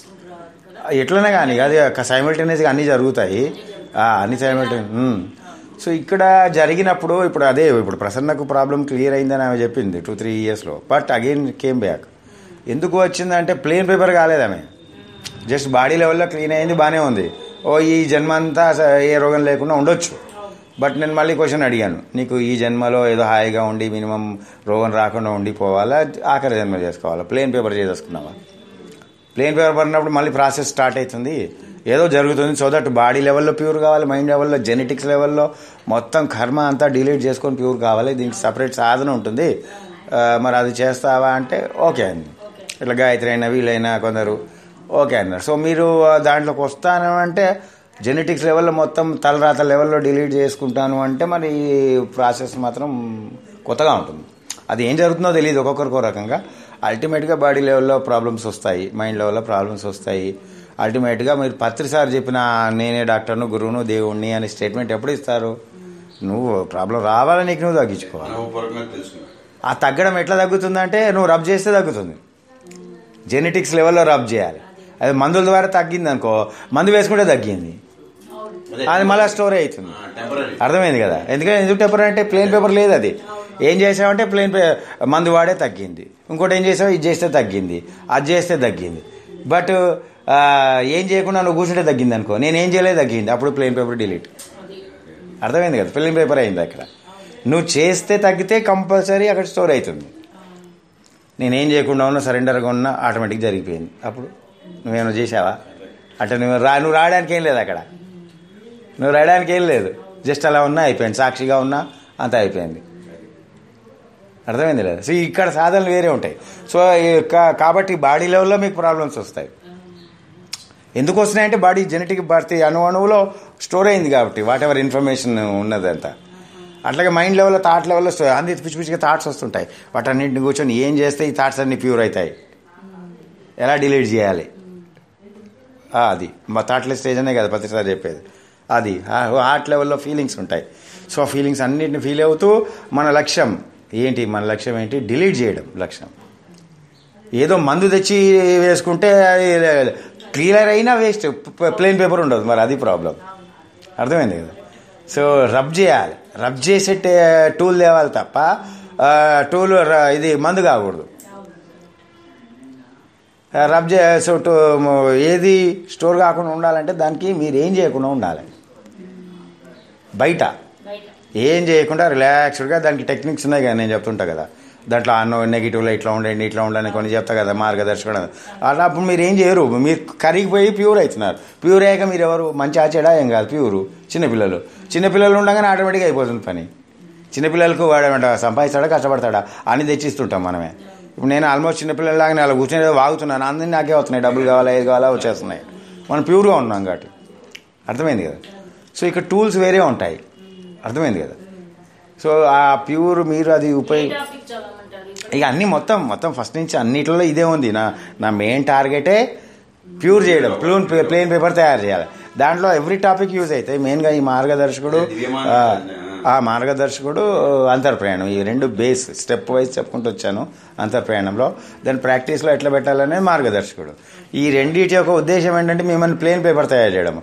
ఎట్లనే కానీ అది సైమల్టేనియస్గా అన్నీ జరుగుతాయి, అన్ని సైమల్టేనియస్. సో ఇక్కడ జరిగినప్పుడు ఇప్పుడు ప్రసన్నకు ప్రాబ్లం క్లియర్ అయిందని ఆమె చెప్పింది 2-3 ఇయర్స్లో. But again came back. ఎందుకు వచ్చిందంటే ప్లేన్ పేపర్ కాలేదు ఆమె, జస్ట్ బాడీ లెవెల్లో క్లీన్ అయింది, బాగానే ఉంది. ఈ జన్మ అంతా ఏ రోగం లేకుండా ఉండొచ్చు. బట్ నేను మళ్ళీ క్వశ్చన్ అడిగాను, నీకు ఈ జన్మలో ఏదో హాయిగా ఉండి మినిమం రోగం రాకుండా ఉండిపోవాలా, ఆఖరి జన్మ చేసుకోవాలా, ప్లేన్ పేపర్ చేసేసుకున్నావా? ప్లేన్ పేపర్ పడినప్పుడు మళ్ళీ ప్రాసెస్ స్టార్ట్ అవుతుంది, ఏదో జరుగుతుంది. సో దట్ బాడీ లెవెల్లో ప్యూర్ కావాలి, మైండ్ లెవెల్లో, జెనెటిక్స్ లెవెల్లో మొత్తం కర్మ అంతా డిలీట్ చేసుకొని ప్యూర్ కావాలి. దీనికి సపరేట్ సాధన ఉంటుంది. మరి అది చేస్తావా అంటే ఓకే అండి. ఇట్లా గాయత్రి అయినా వీళ్ళైనా కొందరు ఓకే అన్నారు. సో మీరు దాంట్లోకి వస్తాను అంటే జెనెటిక్స్ లెవెల్లో మొత్తం తలరాత లెవెల్లో డిలీట్ చేసుకుంటాను అంటే మరి ఈ ప్రాసెస్ మాత్రం కొత్తగా ఉంటుంది. అది ఏం జరుగుతుందో తెలియదు ఒక్కొక్కరికో రకంగా. అల్టిమేట్గా బాడీ లెవెల్లో ప్రాబ్లమ్స్ వస్తాయి, మైండ్ లెవెల్లో ప్రాబ్లమ్స్ వస్తాయి. అల్టిమేట్గా మీరు పత్రిసారి చెప్పిన నేనే డాక్టర్ను, గురువును, దేవుణ్ణి అనే స్టేట్మెంట్ ఎప్పుడు ఇస్తారు? నువ్వు ప్రాబ్లం రావాలని నీకు నువ్వు తగ్గించుకోవాలి. ఆ తగ్గడం ఎట్లా తగ్గుతుందంటే నువ్వు రబ్ చేస్తే తగ్గుతుంది. జెనెటిక్స్ లెవెల్లో రబ్ చేయాలి. అది మందుల ద్వారా తగ్గింది అనుకో, మందు వేసుకుంటే తగ్గింది, అది మళ్ళీ స్టోర్ అవుతుంది. అర్థమైంది కదా? ఎందుకు టెంపరీ అంటే ప్లేన్ పేపర్ లేదు. అది ఏం చేసావంటే మందు వాడే తగ్గింది, ఇంకోటి ఏం చేసావు ఇది చేస్తే తగ్గింది, అది చేస్తే తగ్గింది. బట్ ఏం చేయకుండా నువ్వు కూర్చుంటే తగ్గింది అనుకో, నేనేం చేయలేదు తగ్గింది, అప్పుడు ప్లేన్ పేపర్ డిలీట్. అర్థమైంది కదా? ప్లేన్ పేపర్ అయింది అక్కడ. నువ్వు చేస్తే తగ్గితే కంపల్సరీ అక్కడ స్టోర్ అవుతుంది. నేనేం చేయకుండా ఉన్నా, సరెండర్గా ఉన్నా ఆటోమేటిక్ జరిగిపోయింది. అప్పుడు నువ్వేమో చేసావా? అంటే నువ్వు రాయడానికి ఏం లేదు అక్కడ, నువ్వు రాయడానికి ఏం లేదు, జస్ట్ అలా ఉన్నా అయిపోయింది, సాక్షిగా ఉన్నా అంతా అయిపోయింది. అర్థమైంది లేదా? సో ఇక్కడ సాధనలు వేరే ఉంటాయి. సో కాబట్టి బాడీ లెవెల్లో మీకు ప్రాబ్లమ్స్ వస్తాయి. ఎందుకు వస్తున్నాయంటే బాడీ జెనెటిక్ ప్రతి అణువులో స్టోర్ అయింది కాబట్టి వాట్ ఎవర్ ఇన్ఫర్మేషన్ ఉన్నదంతా. అట్లాగే మైండ్ లెవెల్లో, థాట్ లెవెల్లో అన్ని పిచ్చి పిచ్చిగా థాట్స్ వస్తుంటాయి. వాటన్నింటిని కూర్చొని ఏం చేస్తే ఈ థాట్స్ అన్ని ప్యూర్ అవుతాయి, ఎలా డిలీట్ చేయాలి, అది మా థాట్లెస్ స్టేజ్ అనే కదా ప్రతిసారి చెప్పేది. అది హార్ట్ లెవెల్లో ఫీలింగ్స్ ఉంటాయి. సో ఆ ఫీలింగ్స్ అన్నింటిని ఫీల్ అవుతూ మన లక్ష్యం ఏంటి? మన లక్ష్యం ఏంటి? డిలీట్ చేయడం లక్ష్యం. ఏదో మందు తెచ్చి వేసుకుంటే క్లియర్ అయినా వేస్ట్, ప్లేన్ పేపర్ ఉండదు, మరి అది ప్రాబ్లం. అర్థమైంది కదా? సో రబ్ చేయాలి, రబ్ చేసే టూల్ తేవాలి తప్ప టూల్ ఇది మందు కాకూడదు. రబ్ సో ఏది స్టోర్ కాకుండా ఉండాలంటే దానికి మీరు ఏం చేయకుండా ఉండాలి. బయట ఏం చేయకుండా రిలాక్స్డ్గా, దానికి టెక్నిక్స్ ఉన్నాయి కదా, నేను చెప్తుంటా కదా, దాంట్లో నెగిటివ్లో ఇట్లా ఉండండి, ఇట్లా ఉండండి కొన్ని చెప్తా కదా, మార్గదర్శకం. అలా అప్పుడు మీరు ఏం చేయరు, మీరు కరిగిపోయి ప్యూర్ అవుతున్నారు. ప్యూర్ అయ్యాక మీరు ఎవరు? మంచి ఆచేడా ఏం కాదు, ప్యూరు. చిన్నపిల్లలు ఉండగానే ఆటోమేటిక్గా అయిపోతుంది పని. చిన్నపిల్లలకు వాడేమంట సంపాదిస్తాడా, కష్టపడతాడా అని తెచ్చిస్తుంటాం మనమే. ఇప్పుడు నేను ఆల్మోస్ట్ చిన్నపిల్లలాగానే అలా కూర్చొని వాగుతున్నాను, అందరినీ నాకే వస్తున్నాయి, డబ్బులు కావాలా, ఏది కావాలా వచ్చేస్తున్నాయి. మనం ప్యూర్గా ఉన్నాం కాబట్టి. అర్థమైంది కదా? సో ఇక్కడ టూల్స్ వేరే ఉంటాయి. అర్థమైంది కదా? సో ఆ ప్యూర్ మీరు అది ఇక అన్ని మొత్తం ఫస్ట్ నుంచి అన్నిట్లలో ఇదే ఉంది. నా మెయిన్ టార్గెటే ప్యూర్ చేయడం, ప్లేన్ పేపర్ తయారు చేయాలి. దాంట్లో ఎవ్రీ టాపిక్ యూజ్ అవుతాయి. మెయిన్గా ఈ మార్గదర్శకుడు అంతర్ప్రయాణం, ఈ రెండు బేస్ స్టెప్ వైజ్ చెప్పుకుంటూ వచ్చాను. అంతర్ప్రయాణంలో దాని ప్రాక్టీస్లో ఎట్లా పెట్టాలనేది మార్గదర్శకుడు. ఈ రెండింటి యొక్క ఉద్దేశం ఏంటంటే మిమ్మల్ని ప్లేన్ పేపర్ తయారు చేయడం.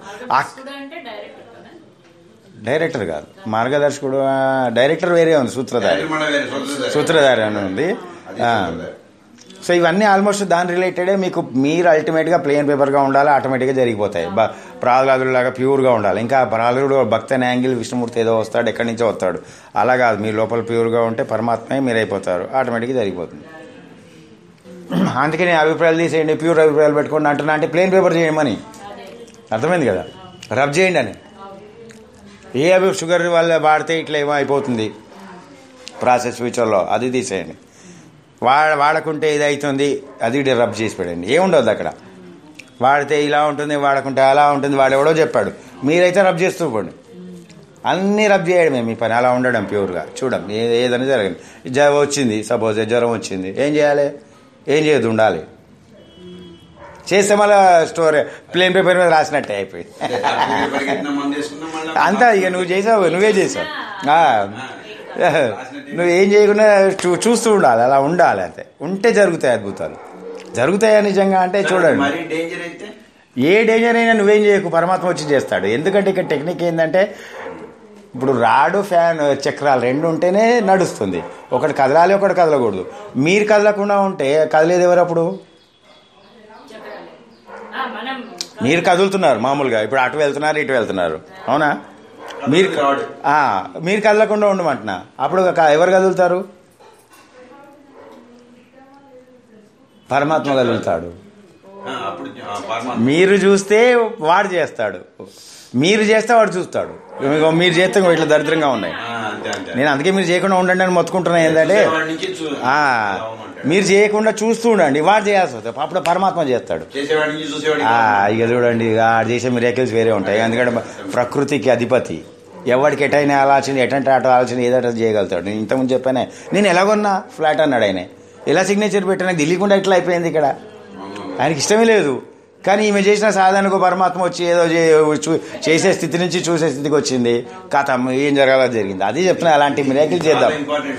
డైరెక్టర్ కాదు, మార్గదర్శకుడు డైరెక్టర్ వేరే ఉంది, సూత్రధారి అని ఉంది. సో ఇవన్నీ ఆల్మోస్ట్ దాని రిలేటెడే. మీరు అల్టిమేట్గా ప్లేన్ పేపర్గా ఉండాలి, ఆటోమేటిక్గా జరిగిపోతాయి. ప్రహ్లాదులాగా ప్యూర్గా ఉండాలి. ఇంకా ప్రహ్లాదుడు భక్త యాంగిల్ విష్ణుమూర్తి ఏదో వస్తాడు, ఎక్కడి నుంచో వస్తాడు, అలా కాదు. మీ లోపల ప్యూర్గా ఉంటే పరమాత్మే మీరు అయిపోతారు, ఆటోమేటిక్గా జరిగిపోతుంది. అందుకే నేను అభిప్రాయాలు తీసేయండి, ప్యూర్ అభిప్రాయాలు పెట్టుకోండి అంటున్నా, అంటే ప్లేన్ పేపర్ చేయమని. అర్థమైంది కదా? రబ్ చేయండి అని. షుగర్ వల్ల వాడితే ఇట్లా ఏమో అయిపోతుంది ప్రాసెస్ ఫ్యూచర్లో, అది తీసేయండి. వాడకుంటే ఇది అవుతుంది, అది రబ్ చేసి పెట్టండి. ఏముండదు అక్కడ. వాడితే ఇలా ఉంటుంది, వాడకుంటే అలా ఉంటుంది, వాడెవడో చెప్పాడు, మీరైతే రబ్ చేస్తూ పోండి. అన్నీ రబ్ చేయడమే మీ పని. అలా ఉండడం ప్యూర్గా చూడం. ఏదైనా జరగండి. వచ్చింది, సపోజ్ జ్వరం వచ్చింది, ఏం చేయాలి? ఏం చేయదు, ఉండాలి. చేస్తే మళ్ళీ స్టోరీ ప్లేన్ పేపర్ మీద రాసినట్టే అయిపోయింది. అంతా ఇక నువ్వే చేసావు. నువ్వేం చేయకుండా చూస్తూ ఉండాలి, అలా ఉండాలి. అంతే ఉంటే జరుగుతాయి అద్భుతాలు. జరుగుతాయా నిజంగా అంటే చూడండి. ఏ డేంజర్ అయినా నువ్వేం చేయకు, పరమాత్మ వచ్చి చేస్తాడు. ఎందుకంటే ఇక్కడ టెక్నిక్ ఏంటంటే ఇప్పుడు రాడు ఫ్యాన్ చక్రాలు రెండు ఉంటేనే నడుస్తుంది. ఒకటి కదలాలి, ఒకటి కదలకూడదు. మీరు కదలకుండా ఉంటే కదలేదు ఎవరు? అప్పుడు మీరు కదులుతున్నారు మామూలుగా, ఇప్పుడు అటు వెళ్తున్నారు ఇటు వెళ్తున్నారు, అవునా? మీరు కదలకుండా ఉండమంటున్నా, అప్పుడు ఎవరు కదులుతారు? పరమాత్మ కదులుతాడు. మీరు చూస్తే వాడు చేస్తాడు, మీరు చేస్తే వాడు చూస్తాడు. మీరు చేస్తే ఇట్లా దరిద్రంగా ఉన్నాయి. నేను అందుకే మీరు చేయకుండా ఉండండి అని మొత్తుకుంటున్నా. ఏంటంటే మీరు చేయకుండా చూస్తూ ఉండండి, వాడు చేయాల్సి వస్తుంది, అప్పుడు పరమాత్మ చేస్తాడు. ఇక చూడండి, ఆడు చేసే మిరాకిల్స్ వేరే ఉంటాయి. ఎందుకంటే ప్రకృతికి అధిపతి, ఎవరికి ఎటైనా ఆలోచన, ఎటంటే అటు ఆలోచన ఏదంటే చేయగలుగుతాడు. నేను ఇంతకుముందు చెప్పానే, నేను ఎలాగొన్నా ఫ్లాట్ అన్నాడు ఆయన, ఎలా సిగ్నేచర్ పెట్టినా తెలియకుండా ఇట్లా అయిపోయింది. ఇక్కడ ఆయనకి ఇష్టమే లేదు. కానీ ఈమె చేసిన సాధనకు పరమాత్మ వచ్చి ఏదో చేసే స్థితి నుంచి చూసే స్థితికి వచ్చింది. కథం ఏం జరగాలో జరిగింది. అది చెప్తున్నా, అలాంటి మిరాకిల్ చేద్దాం.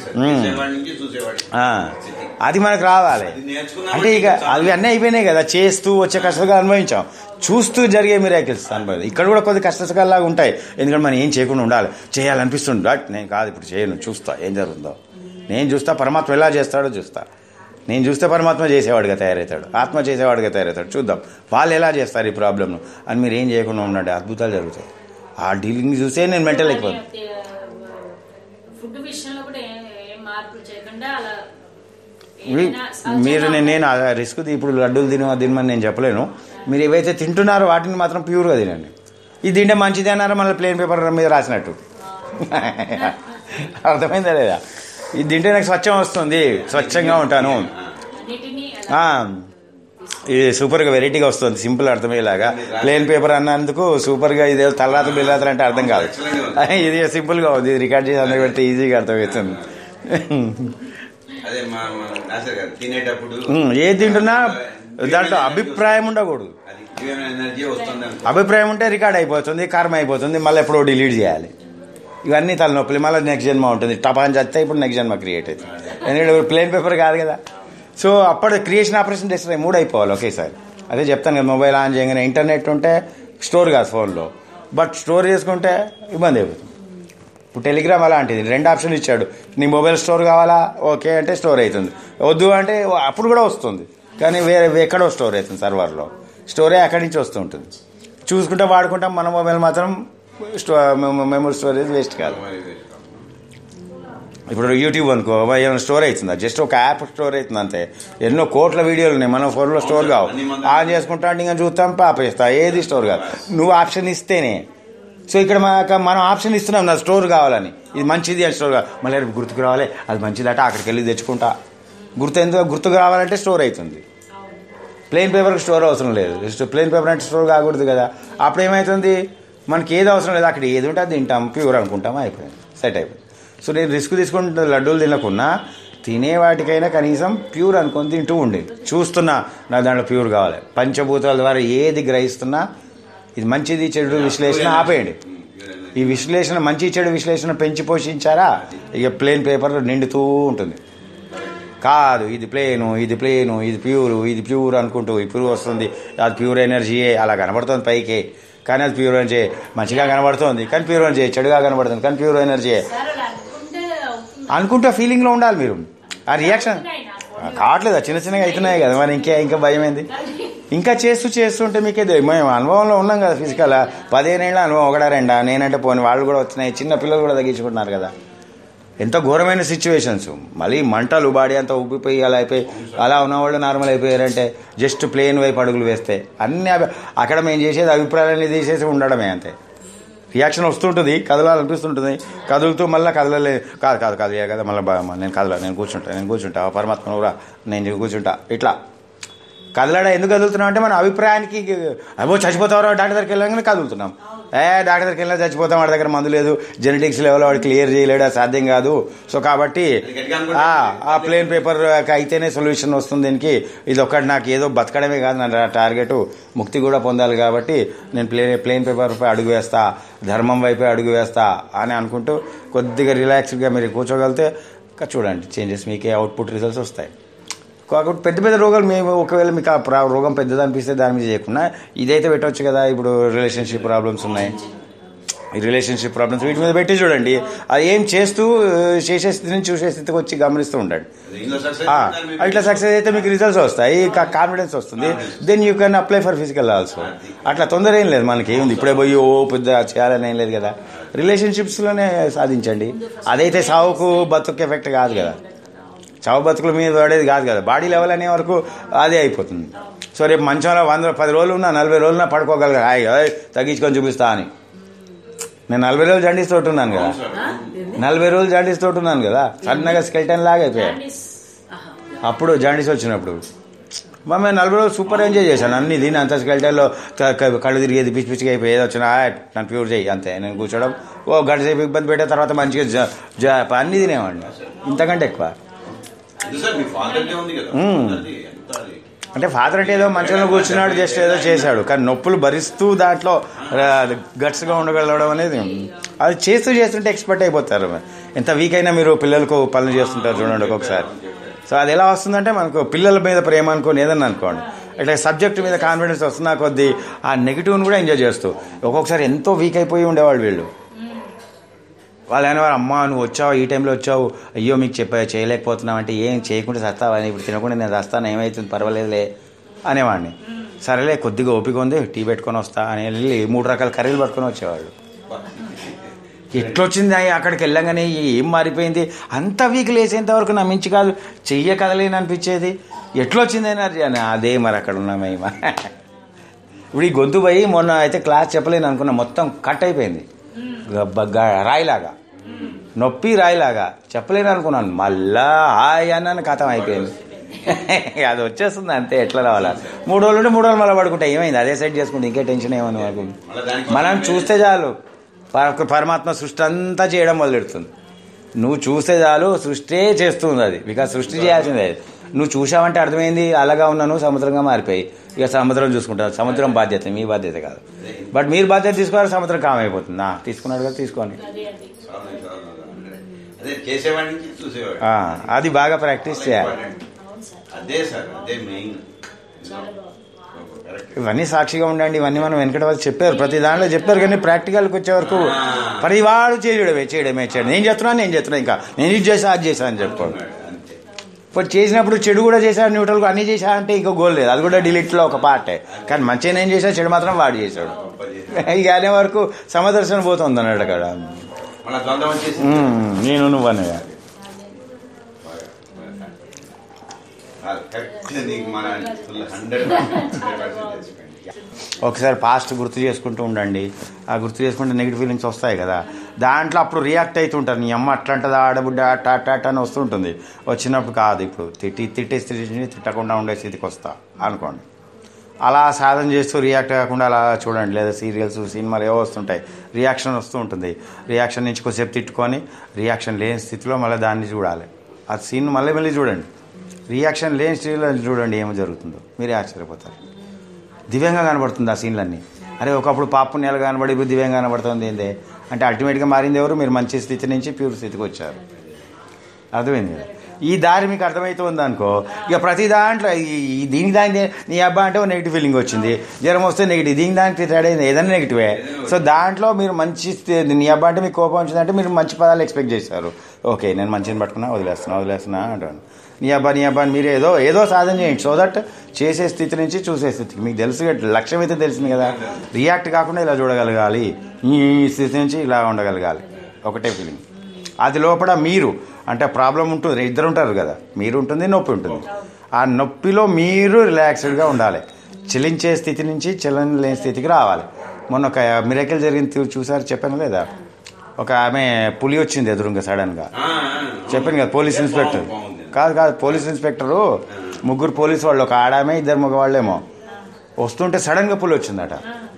అది మనకు రావాలి. అంటే ఇక అవి అన్నీ అయిపోయినాయి కదా, చేస్తూ వచ్చే కష్టంగా అనుభవించాం, చూస్తూ జరిగే మిరాకిల్స్ అనుభవం. ఇక్కడ కూడా కొద్ది కష్టసుఖాల్లాగా ఉంటాయి. ఎందుకంటే మనం ఏం చేయకుండా ఉండాలి, చేయాలనిపిస్తుంది. బట్ నేను కాదు, ఇప్పుడు చేయను, చూస్తా ఏం జరుగుతుందో. నేను చూస్తా పరమాత్మ ఎలా చేస్తాడో చూస్తా. నేను చూస్తే పరమాత్మ చేసేవాడిగా తయారవుతాడు, ఆత్మ చేసేవాడిగా తయారవుతాడు. చూద్దాం వాళ్ళు ఎలా చేస్తారు ఈ ప్రాబ్లంను అని. మీరు ఏం చేయకుండా ఉండండి, అద్భుతాలు జరుగుతాయి. ఆ డీలింగ్ చూసే నేను మెంటల్ అయిపోతాను. మీరు నేను రిస్క్ ఇప్పుడు లడ్డూలు తినమని నేను చెప్పలేను. మీరు ఏవైతే తింటున్నారో వాటిని మాత్రం ప్యూర్గా తినండి. ఇది తింటే మంచిది అన్నారో మళ్ళీ ప్లేన్ పేపర్ మీద రాసినట్టు. అర్థమైందా లేదా? ఇది తింటే నాకు స్వచ్ఛం వస్తుంది, స్వచ్ఛంగా ఉంటాను. ఇది సూపర్గా వెరైటీగా వస్తుంది, సింపుల్ అర్థమయ్యేలాగా. ప్లేన్ పేపర్ అన్నందుకు సూపర్గా ఇది తలరాత బిల్లాతలు అంటే అర్థం కాదు. ఇది సింపుల్గా ఉంది, ఇది రికార్డ్ చేసి అందరికి పెడితే ఈజీగా అర్థమవుతుంది. ఏది తింటున్నా దాంట్లో అభిప్రాయం ఉండకూడదు. అభిప్రాయం ఉంటే రికార్డ్ అయిపోతుంది, కర్మ అయిపోతుంది, మళ్ళీ ఎప్పుడో డిలీట్ చేయాలి. ఇవన్నీ తలనొప్పులు. మళ్ళీ నెక్స్ట్ జన్మ ఉంటుంది, టపాన్ చేస్తే ఇప్పుడు నెక్స్ట్ జన్మ క్రియేట్ అవుతుంది. ఎందుకంటే ప్లేన్ పేపర్ కాదు కదా. సో అప్పుడు క్రియేషన్, ఆపరేషన్, డెస్ట్రాయ్ మూడు అయిపోవాలి ఒకేసారి. అదే చెప్తాను కదా, మొబైల్ ఆన్ చేయగానే ఇంటర్నెట్ ఉంటే స్టోర్ కాదు ఫోన్లో, బట్ స్టోర్ చేసుకుంటే ఇబ్బంది అయిపోతుంది. ఇప్పుడు టెలిగ్రామ్ అలాంటిది, 2 ఆప్షన్లు ఇచ్చాడు. నీ మొబైల్ స్టోర్ కావాలా, ఓకే అంటే స్టోర్ అవుతుంది, వద్దు అంటే అప్పుడు కూడా వస్తుంది, కానీ వేరే ఎక్కడో స్టోర్ అవుతుంది సర్వర్లో. స్టోరే అక్కడి నుంచి వస్తూ ఉంటుంది. చూసుకుంటే వాడుకుంటాం. మన మొబైల్ మాత్రం మెమరీ స్టోరేజ్ వేస్ట్ కాదు. ఇప్పుడు యూట్యూబ్ అనుకో, ఏమైనా స్టోర్ అవుతుందా? జస్ట్ ఒక యాప్ స్టోర్ అవుతుంది అంతే. ఎన్నో కోట్ల వీడియోలు ఉన్నాయి, మన ఫోన్లో స్టోర్ కావు. ఆన్ చేసుకుంటా ఇంకా చూస్తాం, పాపేస్తా, ఏది స్టోర్ కాదు. నువ్వు ఆప్షన్ ఇస్తేనే. సో ఇక్కడ మనం ఆప్షన్ ఇస్తున్నాం, నా స్టోర్ కావాలని, ఇది మంచిది అని స్టోర్ కావాలి. మళ్ళీ గుర్తుకు రావాలి, అది మంచిదట, అక్కడికి వెళ్ళి తెచ్చుకుంటా. గుర్తుకు రావాలంటే స్టోర్ అవుతుంది. ప్లెయిన్ పేపర్కి స్టోర్ అవసరం లేదు. ప్లెయిన్ పేపర్ అంటే స్టోర్ కాకూడదు కదా. అప్పుడు ఏమవుతుంది, మనకి ఏది అవసరం లేదు, అక్కడ ఏది ఉంటే అది తింటాం, ప్యూర్ అనుకుంటాం, అయిపోయింది, సెట్ అయిపోయింది. సో నేను రిస్క్ తీసుకుంటే లడ్డూలు తినకున్నా తినే వాటికైనా కనీసం ప్యూర్ అనుకొని తింటూ ఉండేది. చూస్తున్నా నాకు దాంట్లో ప్యూర్ కావాలి. పంచభూతాల ద్వారా ఏది గ్రహిస్తున్నా ఇది మంచిది చెడు విశ్లేషణ ఆపేయండి. ఈ విశ్లేషణ, మంచి చెడు విశ్లేషణ పెంచి పోషించారా, ఇక ప్లేన్ పేపర్ నిండుతూ ఉంటుంది. కాదు ఇది ప్లేను, ఇది ప్లేను, ఇది ప్యూర్ అనుకుంటూ ఈ ప్యూర్ వస్తుంది, అది ప్యూర్ ఎనర్జీయే అలా కనబడుతుంది పైకి, కానీ అది ప్యూర్ ఎనర్జీ మంచిగా కనబడుతుంది, కానీ ప్యూర్ ఎనర్జీ చెడుగా కనబడుతుంది, కానీ ప్యూర్ ఎనర్జీ అనుకుంటే ఫీలింగ్లో ఉండాలి మీరు. ఆ రియాక్షన్ కావట్లేదు, చిన్న చిన్నగా అవుతున్నాయి కదా, మరి ఇంకా భయం ఏంది? ఇంకా చేస్తుంటే మీకే మేము అనుభవంలో ఉన్నాం కదా. ఫిజికల్ 15 ఏళ్ళ అనుభవం, 1-2 నేనంటే పోనీ వాళ్ళు కూడా వచ్చినాయి, చిన్న పిల్లలు కూడా తగ్గించుకుంటున్నారు కదా. ఎంతో ఘోరమైన సిచ్యువేషన్స్, మళ్ళీ మంటలు, బాడీ అంతా ఉబ్బిపోయి అలా అయిపోయి, అలా ఉన్నవాళ్ళు నార్మల్ అయిపోయారంటే జస్ట్ ప్లేన్ వైపు అడుగులు వేస్తే అన్ని అక్కడ మేము చేసేది అభిప్రాయాన్ని తీసేసి ఉండడమే అంతే. రియాక్షన్ వస్తుంటుంది, కదలాలనిపిస్తుంటుంది, కదులుతూ మళ్ళీ కదలలేదు, కాదు కదా, మళ్ళీ నేను కూర్చుంటా పరమాత్మ రా, నేను కూర్చుంటా. ఇట్లా కదలడా ఎందుకు కదులుతున్నాం అంటే మన అభిప్రాయానికి, అబ్బో చచ్చిపోతావరా డాక్టర్ దగ్గరికి వెళ్ళగానే కదులుతున్నాం. డాక్టర్ దగ్గరికి వెళ్ళినా చచ్చిపోతాం, వాడి దగ్గర మందు లేదు, జెనెటిక్స్ లెవెల్ వాడు క్లియర్ చేయలేడు, అది సాధ్యం కాదు. సో కాబట్టి ఆ ప్లేన్ పేపర్ అయితేనే సొల్యూషన్ వస్తుంది దీనికి. ఇది ఒక్కటి నాకు ఏదో బతకడమే కాదు, నా టార్గెట్ ముక్తి కూడా పొందాలి. కాబట్టి నేను ప్లేన్ పేపర్పై అడుగు వేస్తా, ధర్మం వైపే అడుగు వేస్తా అని అనుకుంటూ కొద్దిగా రిలాక్స్డ్గా మీరు కూర్చోగలిగితే చూడండి చేంజెస్, మీకే అవుట్పుట్ రిజల్ట్స్ వస్తాయి. కాకపోతే పెద్ద రోగాలు మేము ఒకవేళ మీకు ఆ రోగం పెద్దది అనిపిస్తే దాని మీద చేయకుండా ఇదైతే పెట్టవచ్చు కదా. ఇప్పుడు రిలేషన్షిప్ ప్రాబ్లమ్స్ ఉన్నాయి, రిలేషన్షిప్ ప్రాబ్లమ్స్ వీటి మీద పెట్టి చూడండి. అది ఏం చేస్తూ చేసే స్థితి నుంచి చూసే స్థితికి వచ్చి గమనిస్తూ ఉండండి. ఇట్లా సక్సెస్ అయితే మీకు రిజల్ట్స్ వస్తాయి, కాన్ఫిడెన్స్ వస్తుంది. Then you can apply for physical also. అట్లా తొందర ఏం లేదు, మనకి ఏముంది ఇప్పుడే పోయి పెద్ద చేయాలని ఏం లేదు కదా. రిలేషన్షిప్స్లోనే సాధించండి. అదైతే సావుకు బతుకు ఎఫెక్ట్ కాదు కదా, చావు బతుకుల మీద పడేది కాదు కదా. బాడీ లెవెల్ అనే వరకు అదే అయిపోతుంది. సో రేపు మంచంలో 110 రోజులు ఉన్నా 40 రోజులున్నా పడుకోగలగా, తగ్గించుకొని చూపిస్తా అని. నేను 40 రోజులు జాండీస్ తోటి ఉన్నాను కదా, 40 రోజులు జాండీస్ తోటి ఉన్నాను కదా, సన్నగా స్కెల్టన్ లాగా అయిపోయాను. అప్పుడు జాండీస్ వచ్చినప్పుడు మేము 40 రోజులు సూపర్ ఎంజాయ్ చేశాను. అన్ని దీని అంత స్కెల్టన్లో కళ్ళు తిరిగేది, పిచ్చి పిచ్చిగా అయిపోయేది. వచ్చిన నన్ను ప్యూర్ చేయి అంతే. నేను కూర్చోవడం గంట సేపు ఇబ్బంది పెట్టిన తర్వాత మంచిగా అన్ని తినేవాడిని, ఇంతకంటే ఎక్కువ. అంటే ఫాదర్ అంటే ఏదో మంచంలో కూర్చున్నాడు, జస్ట్ ఏదో చేశాడు, కానీ నొప్పులు భరిస్తూ దాంట్లో గట్స్గా ఉండగలవడం అనేది అది చేస్తుంటే ఎక్స్పర్ట్ అయిపోతారు. ఎంత వీక్ అయినా మీరు పిల్లలకు పనులు చేస్తుంటారు చూడండి ఒక్కొక్కసారి. సో అది ఎలా వస్తుందంటే మనకు పిల్లల మీద ప్రేమ అనుకోని ఏదన్నా అనుకోండి, ఇట్లా సబ్జెక్ట్ మీద కాన్ఫిడెన్స్ వస్తున్నా కొద్దీ ఆ నెగిటివ్ని కూడా ఎంజాయ్ చేస్తూ. ఒక్కొక్కసారి ఎంతో వీక్ అయిపోయి ఉండేవాళ్ళు వీళ్ళు. వాళ్ళు అనేవారు, అమ్మా నువ్వు వచ్చావు, ఈ టైంలో వచ్చావు, అయ్యో మీకు చేయలేకపోతున్నావు అంటే, ఏం చేయకుండా చస్తావని, ఇప్పుడు తినకుండా నేను చస్తాను, ఏమవుతుంది పర్వాలేదులే అనేవాడిని. సరేలే కొద్దిగా ఓపిక ఉంది, టీ పెట్టుకొని వస్తా అని వెళ్ళి 3 రకాల కర్రీలు పట్టుకొని వచ్చేవాళ్ళు. ఎట్లొచ్చింది అక్కడికి వెళ్ళంగానే ఏం మారిపోయింది, అంత వీక్ లేసేంత వరకు నా మించి కాదు, చెయ్య కదలేని అనిపించేది. ఎట్లొచ్చింది ఎనర్జీ అని, అదే మరి అక్కడ ఉన్నామే. ఇప్పుడు ఈ గొంతు పోయి మొన్న అయితే క్లాస్ చెప్పలేను అనుకున్నా, మొత్తం కట్ అయిపోయింది, రాయిలాగా నొప్పి, రాయిలాగా చెప్పలేను అనుకున్నాను. మళ్ళా హాయ్ అన్నాను, కథం అయిపోయింది. అది వచ్చేస్తుంది అంతే. ఎట్లా రావాలా 3 రోజులు ఉంటే 3 రోజులు మళ్ళీ పడుకుంటా, ఏమైంది అదే సైడ్ చేసుకుంటే ఇంకే టెన్షన్ ఏమని అనుకుంది. మనం చూస్తే చాలు పరమాత్మ సృష్టి అంతా చేయడం మొదలెడుతుంది. నువ్వు చూస్తే చాలు సృష్టి చేస్తుంది అది, బికాజ్ సృష్టి చేయాల్సిందే. నువ్వు చూసావంటే అర్థమైంది, అలాగా ఉన్నాను సముద్రంగా మారిపోయి, ఇక సముద్రం చూసుకుంటారు. సముద్రం బాధ్యత, మీ బాధ్యత కాదు. బట్ మీరు బాధ్యత తీసుకోవాలి, సముద్రం కామ్ అయిపోతుంది. తీసుకున్నాడు కదా తీసుకోండి. అది బాగా ప్రాక్టీస్ చేయాలి. ఇవన్నీ సాక్షిగా ఉండండి. ఇవన్నీ మనం వెనకటి వాళ్ళు చెప్పారు, ప్రతి దాంట్లో చెప్పారు. కానీ ప్రాక్టికల్కి వచ్చే వరకు పరివాడు చేయడమే. నేను చెప్తున్నా ఇంకా నేను ఇది చేసా అది చేశా అని చెప్పాడు. ఇప్పుడు చేసినప్పుడు చెడు కూడా చేశాడు, న్యూట్రల్ అన్ని చేశా అంటే ఇంకో గోల్ లేదు, అది కూడా డిలీట్లో ఒక పార్టే. కానీ మంచిగా నేను చేశా, చెడు మాత్రం వాడు చేశాడు. ఇక అనే వరకు సమదర్శనం పోతుంది అన్నాడు అక్కడ. నేను నువ్వు అన్నయ్య ఒకసారి పాస్ట్ గుర్తు చేసుకుంటూ ఉండండి. ఆ గుర్తు చేసుకుంటే నెగిటివ్ ఫీలింగ్స్ వస్తాయి కదా, దాంట్లో అప్పుడు రియాక్ట్ అవుతుంటారు. నీ అమ్మ అట్లాంటిది ఆడబుడ్డ అట్ట అని వస్తుంటుంది. వచ్చినప్పుడు కాదు, ఇప్పుడు తిట్టే స్థితిని తిట్టకుండా ఉండే స్థితికి వస్తా అనుకోండి. అలా సాధన చేస్తూ రియాక్ట్ కాకుండా అలా చూడండి. లేదా సీరియల్స్ సినిమాలు ఏవో వస్తుంటాయి, రియాక్షన్ వస్తూ ఉంటుంది. రియాక్షన్ నుంచి కొద్దిసేపు తిట్టుకొని రియాక్షన్ లేని స్థితిలో మళ్ళీ దాన్ని చూడాలి. ఆ సీన్ మళ్ళీ చూడండి. రియాక్షన్ లేని స్థితిలో చూడండి ఏమో జరుగుతుందో, మీరే ఆశ్చర్యపోతారు. దివ్యంగా కనబడుతుంది ఆ సీన్లన్నీ. అరే ఒకప్పుడు పాపుణ్యాలు కనబడి ఇప్పుడు దివ్యంగా కనబడుతుంది ఏందే అంటే అల్టిమేట్గా మారింది ఎవరు? మీరు మంచి స్థితి నుంచి ప్యూర్ స్థితికి వచ్చారు. అర్థమైంది కదా? ఈ దారి మీకు అర్థమవుతుంది అనుకో, ఇక ప్రతి దాంట్లో దీనికి దానికి నీ అబ్బా అంటే నెగిటివ్ ఫీలింగ్ వచ్చింది, జ్వరం వస్తే నెగిటివ్, దీనికి దానికి తేడైంది, ఏదైనా నెగిటివే. సో దాంట్లో మీరు మంచి నీ అబ్బా అంటే మీకు కోపం వచ్చిందంటే మీరు మంచి పదాలు ఎక్స్పెక్ట్ చేస్తారు. ఓకే నేను మంచిని పట్టుకున్నా వదిలేస్తున్నా అంటాను. నీ అబ్బా మీరు ఏదో సాధన చేయండి. సో దట్ చేసే స్థితి నుంచి చూసే స్థితికి మీకు తెలుసు, లక్ష్యం అయితే తెలిసింది కదా. రియాక్ట్ కాకుండా ఇలా చూడగలగాలి, ఈ స్థితి నుంచి ఇలా ఉండగలగాలి, ఒకటే ఫీలింగ్. అది లోపల మీరు అంటే ప్రాబ్లం ఉంటుంది, ఇద్దరు ఉంటారు కదా, మీరు ఉంటుంది నొప్పి ఉంటుంది. ఆ నొప్పిలో మీరు రిలాక్స్డ్గా ఉండాలి. చెలించే స్థితి నుంచి చెల్లని లేని స్థితికి రావాలి. మొన్న ఒక మిరకిల్ జరిగింది చూసారు, చెప్పాను లేదా? ఒక ఆమె పులి వచ్చింది ఎదురుగా సడన్గా, చెప్పాను కదా, పోలీస్ ఇన్స్పెక్టర్ కాదు పోలీస్ ఇన్స్పెక్టరు, 3 పోలీసు వాళ్ళు, ఒక ఆడామే 2 మగవాళ్ళేమో వస్తుంటే సడన్గా పులి వచ్చిందట.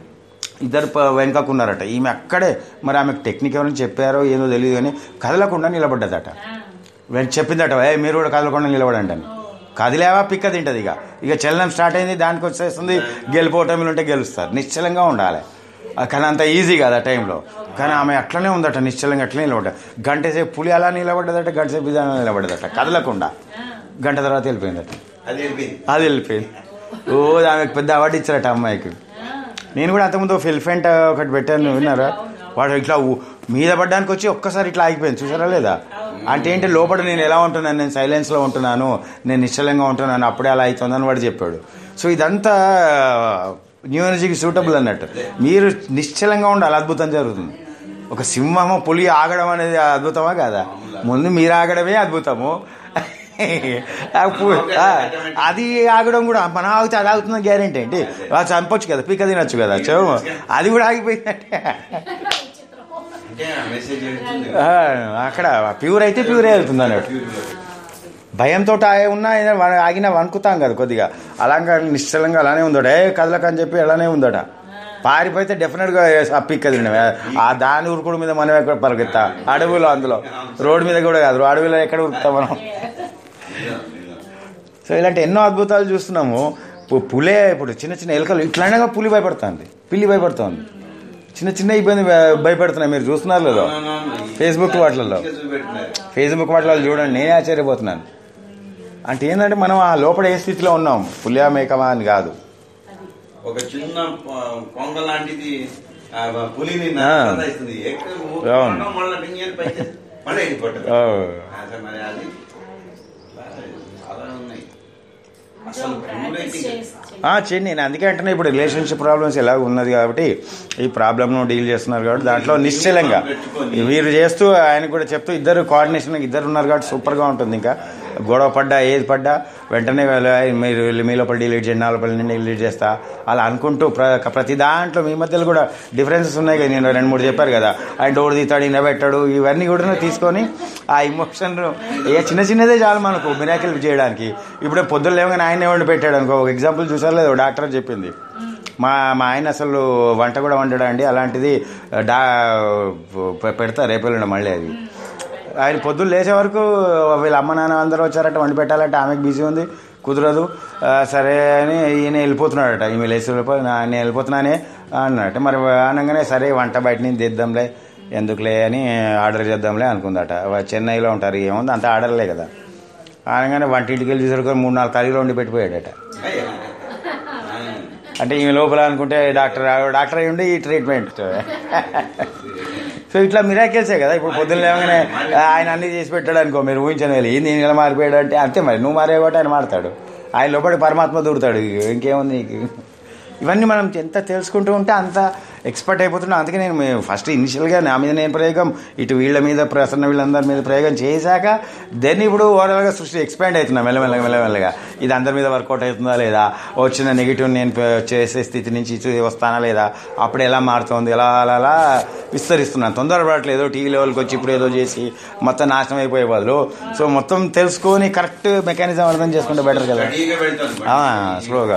2 వెనుకకున్నారట. ఈమె అక్కడే, మరి ఆమెకు టెక్నిక్ ఎవరైనా చెప్పారో ఏదో తెలియదు కానీ కదలకుండా నిలబడ్డదట. చెప్పిందట మీరు కూడా కదలకుండా నిలబడండి అని. కదిలేవా పిక్క తింటది. ఇక చలనం స్టార్ట్ అయింది, దానికి వచ్చేస్తుంది. గెలిపోవటంలో ఉంటే గెలుస్తారు. నిశ్చలంగా ఉండాలి. కానీ అంత ఈజీ కాదు ఆ టైంలో. కానీ ఆమె అట్లనే ఉందట, నిశ్చలంగా అట్లనే నిలబడ్డా. గంట సేపు పులి అలా నిలబడ్డదట, గంట సేపు విధానం నిలబడ్డదట కదలకుండా. గంట తర్వాత వెళ్ళిపోయిందట. అది వెళ్ళిపోయింది. ఆమెకు పెద్ద అవార్డు ఇచ్చారట అమ్మాయికి. నేను కూడా అంతకుముందు ఎలిఫెంట్ ఒకటి పెట్టాను, విన్నారా? వాడు ఇట్లా మీద పడ్డానికి వచ్చి ఒక్కసారి ఇట్లా ఆగిపోయింది, చూసారా లేదా? అంటే ఏంటి, లోపల నేను ఎలా ఉంటున్నాను, నేను సైలెన్స్లో ఉంటున్నాను, నేను నిశ్చలంగా ఉంటున్నాను, అప్పుడే అలా అవుతుందని వాడు చెప్పాడు. సో ఇదంతా న్యూ ఎనర్జీకి సూటబుల్ అన్నట్టు. మీరు నిశ్చలంగా ఉండాలి, అద్భుతం జరుగుతుంది. ఒక సింహము పులి ఆగడం అనేది అద్భుతమా కాదా? ముందు మీరు ఆగడమే అద్భుతము. అది ఆగడం కూడా మన ఆగితే అది ఆగుతున్న గ్యారెంటీ ఏంటి? చంపొచ్చు కదా, పీక తినొచ్చు కదా, అది కూడా ఆగిపోయిందంటే అక్కడ ప్యూర్ అయితే ప్యూరే వెళ్తుంది అన్నట్టు. భయంతో ఉన్నా ఆగినా వణుకుతాం కదా కొద్దిగా, అలాగా నిశ్చలంగా అలానే ఉందట, కదలకని చెప్పి అలానే ఉందట. పారిపోతే డెఫినెట్గా పీక్క తినమే. ఆ దాని ఉరుకుడు మీద మనం ఎక్కడ పరిగెత్తా, అడవులో, అందులో రోడ్డు మీద కూడా కాదు, అడవిలో ఎక్కడ ఉరుకుతాం మనం. సో ఇలాంటి ఎన్నో అద్భుతాలు చూస్తున్నాము. పులే ఇప్పుడు చిన్న చిన్న ఎలుకలు ఇట్లానే పులి భయపడుతుంది, పిల్లి భయపడుతుంది, చిన్న చిన్న ఇబ్బంది భయపడుతున్నాయి. మీరు చూస్తున్నారు లేదా ఫేస్బుక్ వాటిలలో చూడండి, నేనే ఆశ్చర్యపోతున్నాను. అంటే ఏంటంటే మనం ఆ లోపల ఏ స్థితిలో ఉన్నాం, పులియా మేకమా అని కాదు. ఒక చిన్న కొంగ లాంటిది పులిని చేయండి. నేను అందుకే అంటున్నా, ఇప్పుడు రిలేషన్షిప్ ప్రాబ్లమ్స్ ఎలా ఉన్నది కాబట్టి ఈ ప్రాబ్లమ్ను డీల్ చేస్తున్నారు కాబట్టి దాంట్లో నిశ్చలంగా మీరు చేస్తూ ఆయన కూడా చెప్తూ ఇద్దరు కోఆర్డినేషన్, ఇద్దరు ఉన్నారు కాబట్టి సూపర్గా ఉంటుంది. ఇంకా గొడవ పడ్డా ఏది పడ్డా వెంటనే మీరు మీ లోపల డిలీట్ చేయండి, నా లోపల నేను డిలీట్ చేస్తా అలా అనుకుంటూ ప్రతి దాంట్లో మీ మధ్యలో కూడా డిఫరెన్సెస్ ఉన్నాయి కదా. నేను 2-3 చెప్పారు కదా, ఆయన డోర్ తీస్తాడు, ఈయన పెట్టాడు, ఇవన్నీ కూడా తీసుకొని ఆ ఇమోషన్ చిన్న చిన్నదే చాలు మనకు మిరాకిల్ చేయడానికి. ఇప్పుడే పొద్దున్న లేవగానే ఆయన వండి పెట్టాడు అనుకో, ఒక ఎగ్జాంపుల్ చూసారు లేదు, డాక్టర్ చెప్పింది. మా ఆయన అసలు వంట కూడా వండాడు అండి, అలాంటిది పెడతా రేపు మళ్ళీ అది. ఆయన పొద్దున్న లేచే వరకు వీళ్ళ అమ్మ నాన్న అందరూ వచ్చారట, వండి పెట్టాలంటే ఆమెకు బిజీ ఉంది, కుదరదు, సరే అని ఈయన వెళ్ళిపోతున్నాడట. ఈమె లేచి నేను వెళ్ళిపోతున్నానే అన్నట్టు. మరి అనగానే సరే వంట బయట నుంచి తెద్దాంలే, ఎందుకులే అని ఆర్డర్ చేద్దాంలే అనుకుందట. చెన్నైలో ఉంటారు, ఏముంది అంత ఆర్డర్లే కదా. అనగానే వంటింటికి వెళ్ళి చూసరికి 3-4 కర్రీలు వండి పెట్టిపోయాడట. అంటే ఈమె లోపల అనుకుంటే డాక్టర్ అయి ఉండి ఈ ట్రీట్మెంట్. సో ఇట్లా మిరాకిల్సే కదా. ఇప్పుడు పొద్దున్న లేవగానే ఆయన అన్ని చేసి పెట్టాడు అనుకో, మీరు ఊహించని వెళ్ళి నేను ఇలా మారిపోయాడు అంటే అంతే, మరి నువ్వు మారే కాబట్టి ఆయన మారుతాడు, ఆయన లోపలి పరమాత్మ దూరుతాడు, ఇంకేముంది. ఇవన్నీ మనం ఎంత తెలుసుకుంటూ ఉంటే అంత ఎక్స్పర్ట్ అయిపోతున్నాం. అందుకే నేను ఫస్ట్ ఇనిషియల్గా నా మీద నేను ప్రయోగం, ఇటు వీళ్ళ మీద ప్రసన్న వీళ్ళందరి మీద ప్రయోగం చేశాక దెన్ ఇప్పుడు ఓవరాల్గా సృష్టి ఎక్స్పాండ్ అవుతున్నా మెల్లమెల్లగా. ఇది అందరి మీద వర్కౌట్ అవుతుందా లేదా, వచ్చిన నెగిటివ్ నేను చేసే స్థితి నుంచి వస్తానా లేదా, అప్పుడు ఎలా మారుతుంది, ఎలా అలా విస్తరిస్తున్నాను. తొందరపడట్లేదు టీవీ లెవెల్కి వచ్చి ఇప్పుడు ఏదో చేసి మొత్తం నాశనం అయిపోయే బదులు. సో మొత్తం తెలుసుకొని కరెక్ట్ మెకానిజం అర్థం చేసుకుంటే బెటర్ కదా, స్లోగా.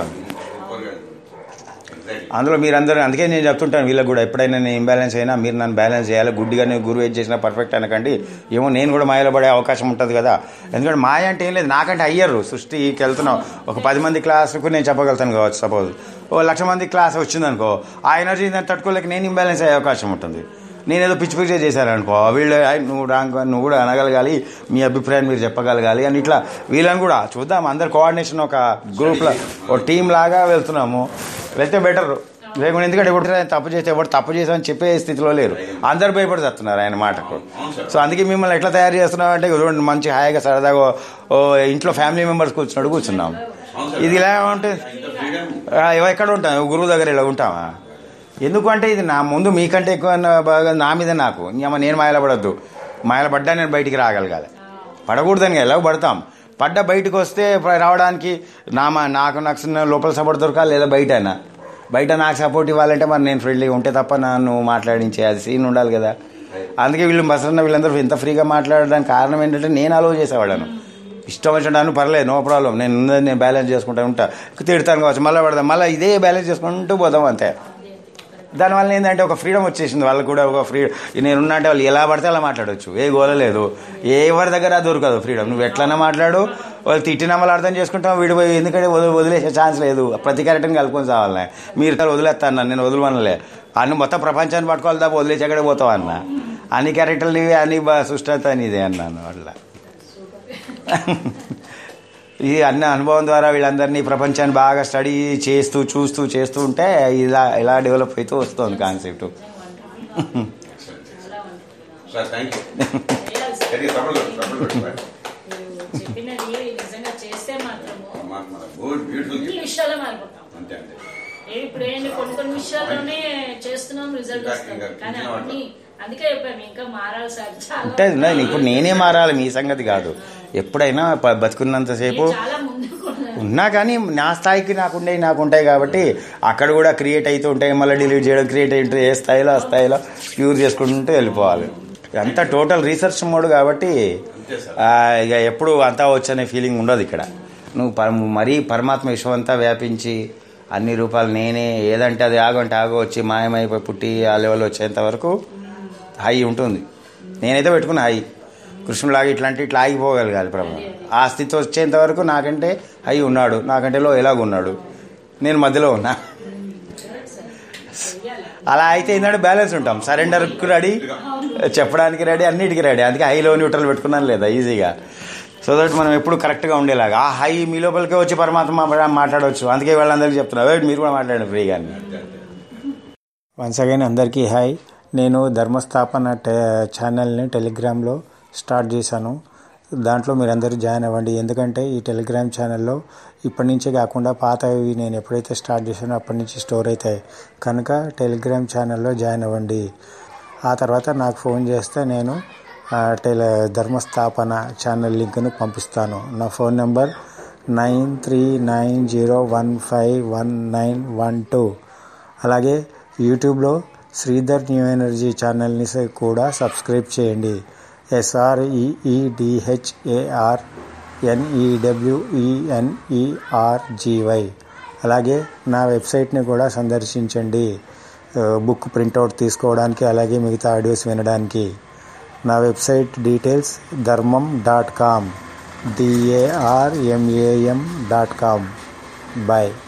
అందులో మీరందరూ, అందుకే నేను చెప్తుంటాను వీళ్ళకి కూడా, ఎప్పుడైనా నేను ఇంబ్యాలెన్స్ అయినా మీరు నన్ను బ్యాలెన్స్ చేయాలి. గుడ్డిగా నేను గురువు ఏది చేసినా పర్ఫెక్ట్ అనకండి, ఏమో నేను కూడా మాయలో పడే అవకాశం ఉంటుంది కదా. ఎందుకంటే మాయ అంటే ఏం లేదు, నాకంటే అయ్యారు సృష్టికి వెళ్తున్నాం. ఒక 10 మంది క్లాసుకు నేను చెప్పగలుగుతాను కావచ్చు, సపోజ్ 1,00,000 మంది క్లాస్ వచ్చిందనుకో, ఆ ఎనర్జీ దాన్ని తట్టుకోలేక నేను ఇంబ్యాలెన్స్ అయ్యే అవకాశం ఉంటుంది. నేనేదో పిచ్చి చేశాననుకో, వీళ్ళు నువ్వు కూడా అనగలగాలి, మీ అభిప్రాయాన్ని మీరు చెప్పగలగాలి అని ఇట్లా వీళ్ళని కూడా చూద్దాం. అందరు కోఆర్డినేషన్ ఒక గ్రూప్లో ఒక టీం లాగా వెళ్తున్నాము, వెళ్తే బెటర్. లేకుండా ఎందుకంటే ఎవరు తప్పు చేస్తే ఎవరు తప్పు చేసామని చెప్పే స్థితిలో లేరు, అందరు భయపడి చేస్తున్నారు ఆయన మాటకు. సో అందుకే మిమ్మల్ని ఎట్లా తయారు చేస్తున్నాం అంటే చూడండి, మంచి హాయిగా సరదాగా ఇంట్లో ఫ్యామిలీ మెంబర్స్ కూర్చున్నాం. ఇది ఇలా ఉంటుంది, ఎక్కడ ఉంటాం, గురువు దగ్గర ఇలా ఉంటామా? ఎందుకంటే ఇది నా ముందు మీకంటే ఎక్కువ బాగా నా మీద నాకు నేను మాయల పడద్దు, మాయల పడ్డా నేను బయటికి రాగలగాలి. పడకూడదని ఎలా పడతాం, పడ్డ బయటకు వస్తే రావడానికి నాకు లోపల సపోర్ట్ దొరకాలి, లేదా బయట నాకు సపోర్ట్ ఇవ్వాలంటే మరి నేను ఫ్రెండ్లీగా ఉంటే తప్ప నన్ను మాట్లాడించే అది సీన్ ఉండాలి కదా. అందుకే వీళ్ళందరూ ఇంత ఫ్రీగా మాట్లాడడానికి కారణం ఏంటంటే నేను అలవ్ చేసేవాళ్ళను. ఇష్టం వచ్చినాను పర్లేదు, నో ప్రాబ్లం, నేను బ్యాలెన్స్ చేసుకుంటూ ఉంటా. తిడతాను కావచ్చు, మళ్ళీ పడదాం, మళ్ళీ ఇదే బ్యాలెన్స్ చేసుకుంటూ పోదాం అంతే. దానివల్ల ఏంటంటే ఒక ఫ్రీడమ్ వచ్చేసింది వాళ్ళకు కూడా. ఒక నేనున్నా అంటే వాళ్ళు ఎలా పడితే అలా మాట్లాడవచ్చు, ఏ గోల లేదు, ఎవరి దగ్గర దొరకదు ఫ్రీడమ్. నువ్వు ఎట్లన్నా మాట్లాడు, వాళ్ళు తిట్టినా మళ్ళీ అర్థం చేసుకుంటాం, విడిపోయి ఎందుకంటే వదిలేసే ఛాన్స్ లేదు, ప్రతి క్యారెక్టర్ని కలుపుకొని చావాలనే. మీరు వదిలేస్తాను, నేను వదలవనలే, అన్ని మొత్తం ప్రపంచాన్ని పట్టుకోవాలి తప్ప వదిలేసి ఎక్కడ పోతావు అన్న. అన్ని క్యారెక్టర్లు అన్ని సృష్టి అని ఇదే అన్నాను అట్లా. ఈ అన్న అనుభవం ద్వారా వీళ్ళందరినీ ప్రపంచాన్ని బాగా స్టడీ చేస్తూ చూస్తూ ఉంటే ఇలా డెవలప్ అవుతూ వస్తుంది కాన్సెప్ట్. Sir thank you. చేయాలి సార్. గట్టిగా సపోర్ట్ మీరు చెప్పినది నిజంగా చేస్తే మాత్రము బ్యూటిఫుల్ ఈ విషయాల్లో మారిపోతాం. అంతే అంతే. ఇప్పుడు ఏంటి కొన్ని విషయాల్లోనే చేస్తున్నాం, రిజల్ట్ వస్తుంది. కానీ అవన్నీ అందుకే చెప్పాము ఇంకా మారాలి సార్. అంటే ఇప్పుడు నేనే మారాలి, మీ సంగతి కాదు. ఎప్పుడైనా బతుకున్నంతసేపు చాలా ముందుకు ఉన్నా కానీ నా స్థాయికి నాకు ఉంటాయి కాబట్టి అక్కడ కూడా క్రియేట్ అవుతూ ఉంటాయి. మళ్ళీ డిలీట్ చేయడం, క్రియేట్ అయితే ఏ స్థాయిలో ఆ స్థాయిలో ప్యూర్ చేసుకుంటూ వెళ్ళిపోవాలి. అంతా టోటల్ రీసెర్చ్ మోడ్ కాబట్టి ఇక ఎప్పుడు అంతా వచ్చనే ఫీలింగ్ ఉండదు. ఇక్కడ నువ్వు మరీ పరమాత్మ విశ్వం అంతా వ్యాపించి అన్ని రూపాయలు నేనే, ఏదంటే అది ఆగంటే వచ్చి మాయమైపోయి పుట్టి ఆ లెవెల్ వచ్చేంత వరకు హై ఉంటుంది. నేనైతే పెట్టుకున్న హై కృష్ణులాగా ఇట్లా ఆగిపోగలగాలి ప్రభు. ఆ స్థితి వచ్చేంత వరకు నాకంటే హై ఉన్నాడు, నాకంటే లో ఎలాగున్నాడు, నేను మధ్యలో ఉన్నా. అలా అయితే ఏంటంటే బ్యాలెన్స్ ఉంటాం. సరెండర్కి రెడీ, చెప్పడానికి రెడీ, అన్నిటికీ రెడీ. అందుకే హైలో న్యూట్రల్ పెట్టుకున్నాను లేదా ఈజీగా. సో దట్ మనం ఎప్పుడు కరెక్ట్గా ఉండేలాగా. ఆ హై మీ లోపలికే వచ్చి పరమాత్మ మాట్లాడవచ్చు. అందుకే వాళ్ళందరికీ చెప్తున్నారు మీరు కూడా మాట్లాడండి ఫ్రీగా. వన్స్ అగైన్ అందరికీ హాయ్. నేను ధర్మస్థాపన ఛానల్ని టెలిగ్రామ్లో స్టార్ట్ చేశాను. దాంట్లో మీరందరూ జాయిన్ అవ్వండి. ఎందుకంటే ఈ టెలిగ్రామ్ ఛానల్లో ఇప్పటి నుంచే కాకుండా పాతవి నేను ఎప్పుడైతే స్టార్ట్ చేశానో అప్పటి నుంచి స్టోర్ అవుతాయి కనుక టెలిగ్రామ్ ఛానల్లో జాయిన్ అవ్వండి. ఆ తర్వాత నాకు ఫోన్ చేస్తే నేను ధర్మస్థాపన ఛానల్ లింక్ను పంపిస్తాను. నా ఫోన్ నెంబర్ 9390151912. అలాగే యూట్యూబ్లో శ్రీధర్ న్యూ ఎనర్జీ ఛానల్ని కూడా సబ్స్క్రైబ్ చేయండి. SREEDHARNEWENERGY. అలాగే నా వెబ్సైట్ని కూడా సందర్శించండి బుక్ ప్రింట్అవుట్ తీసుకోవడానికి, అలాగే మిగతా ఆడియోస్ వినడానికి. నా website details dharmam.com. DARMAM.com. Bye.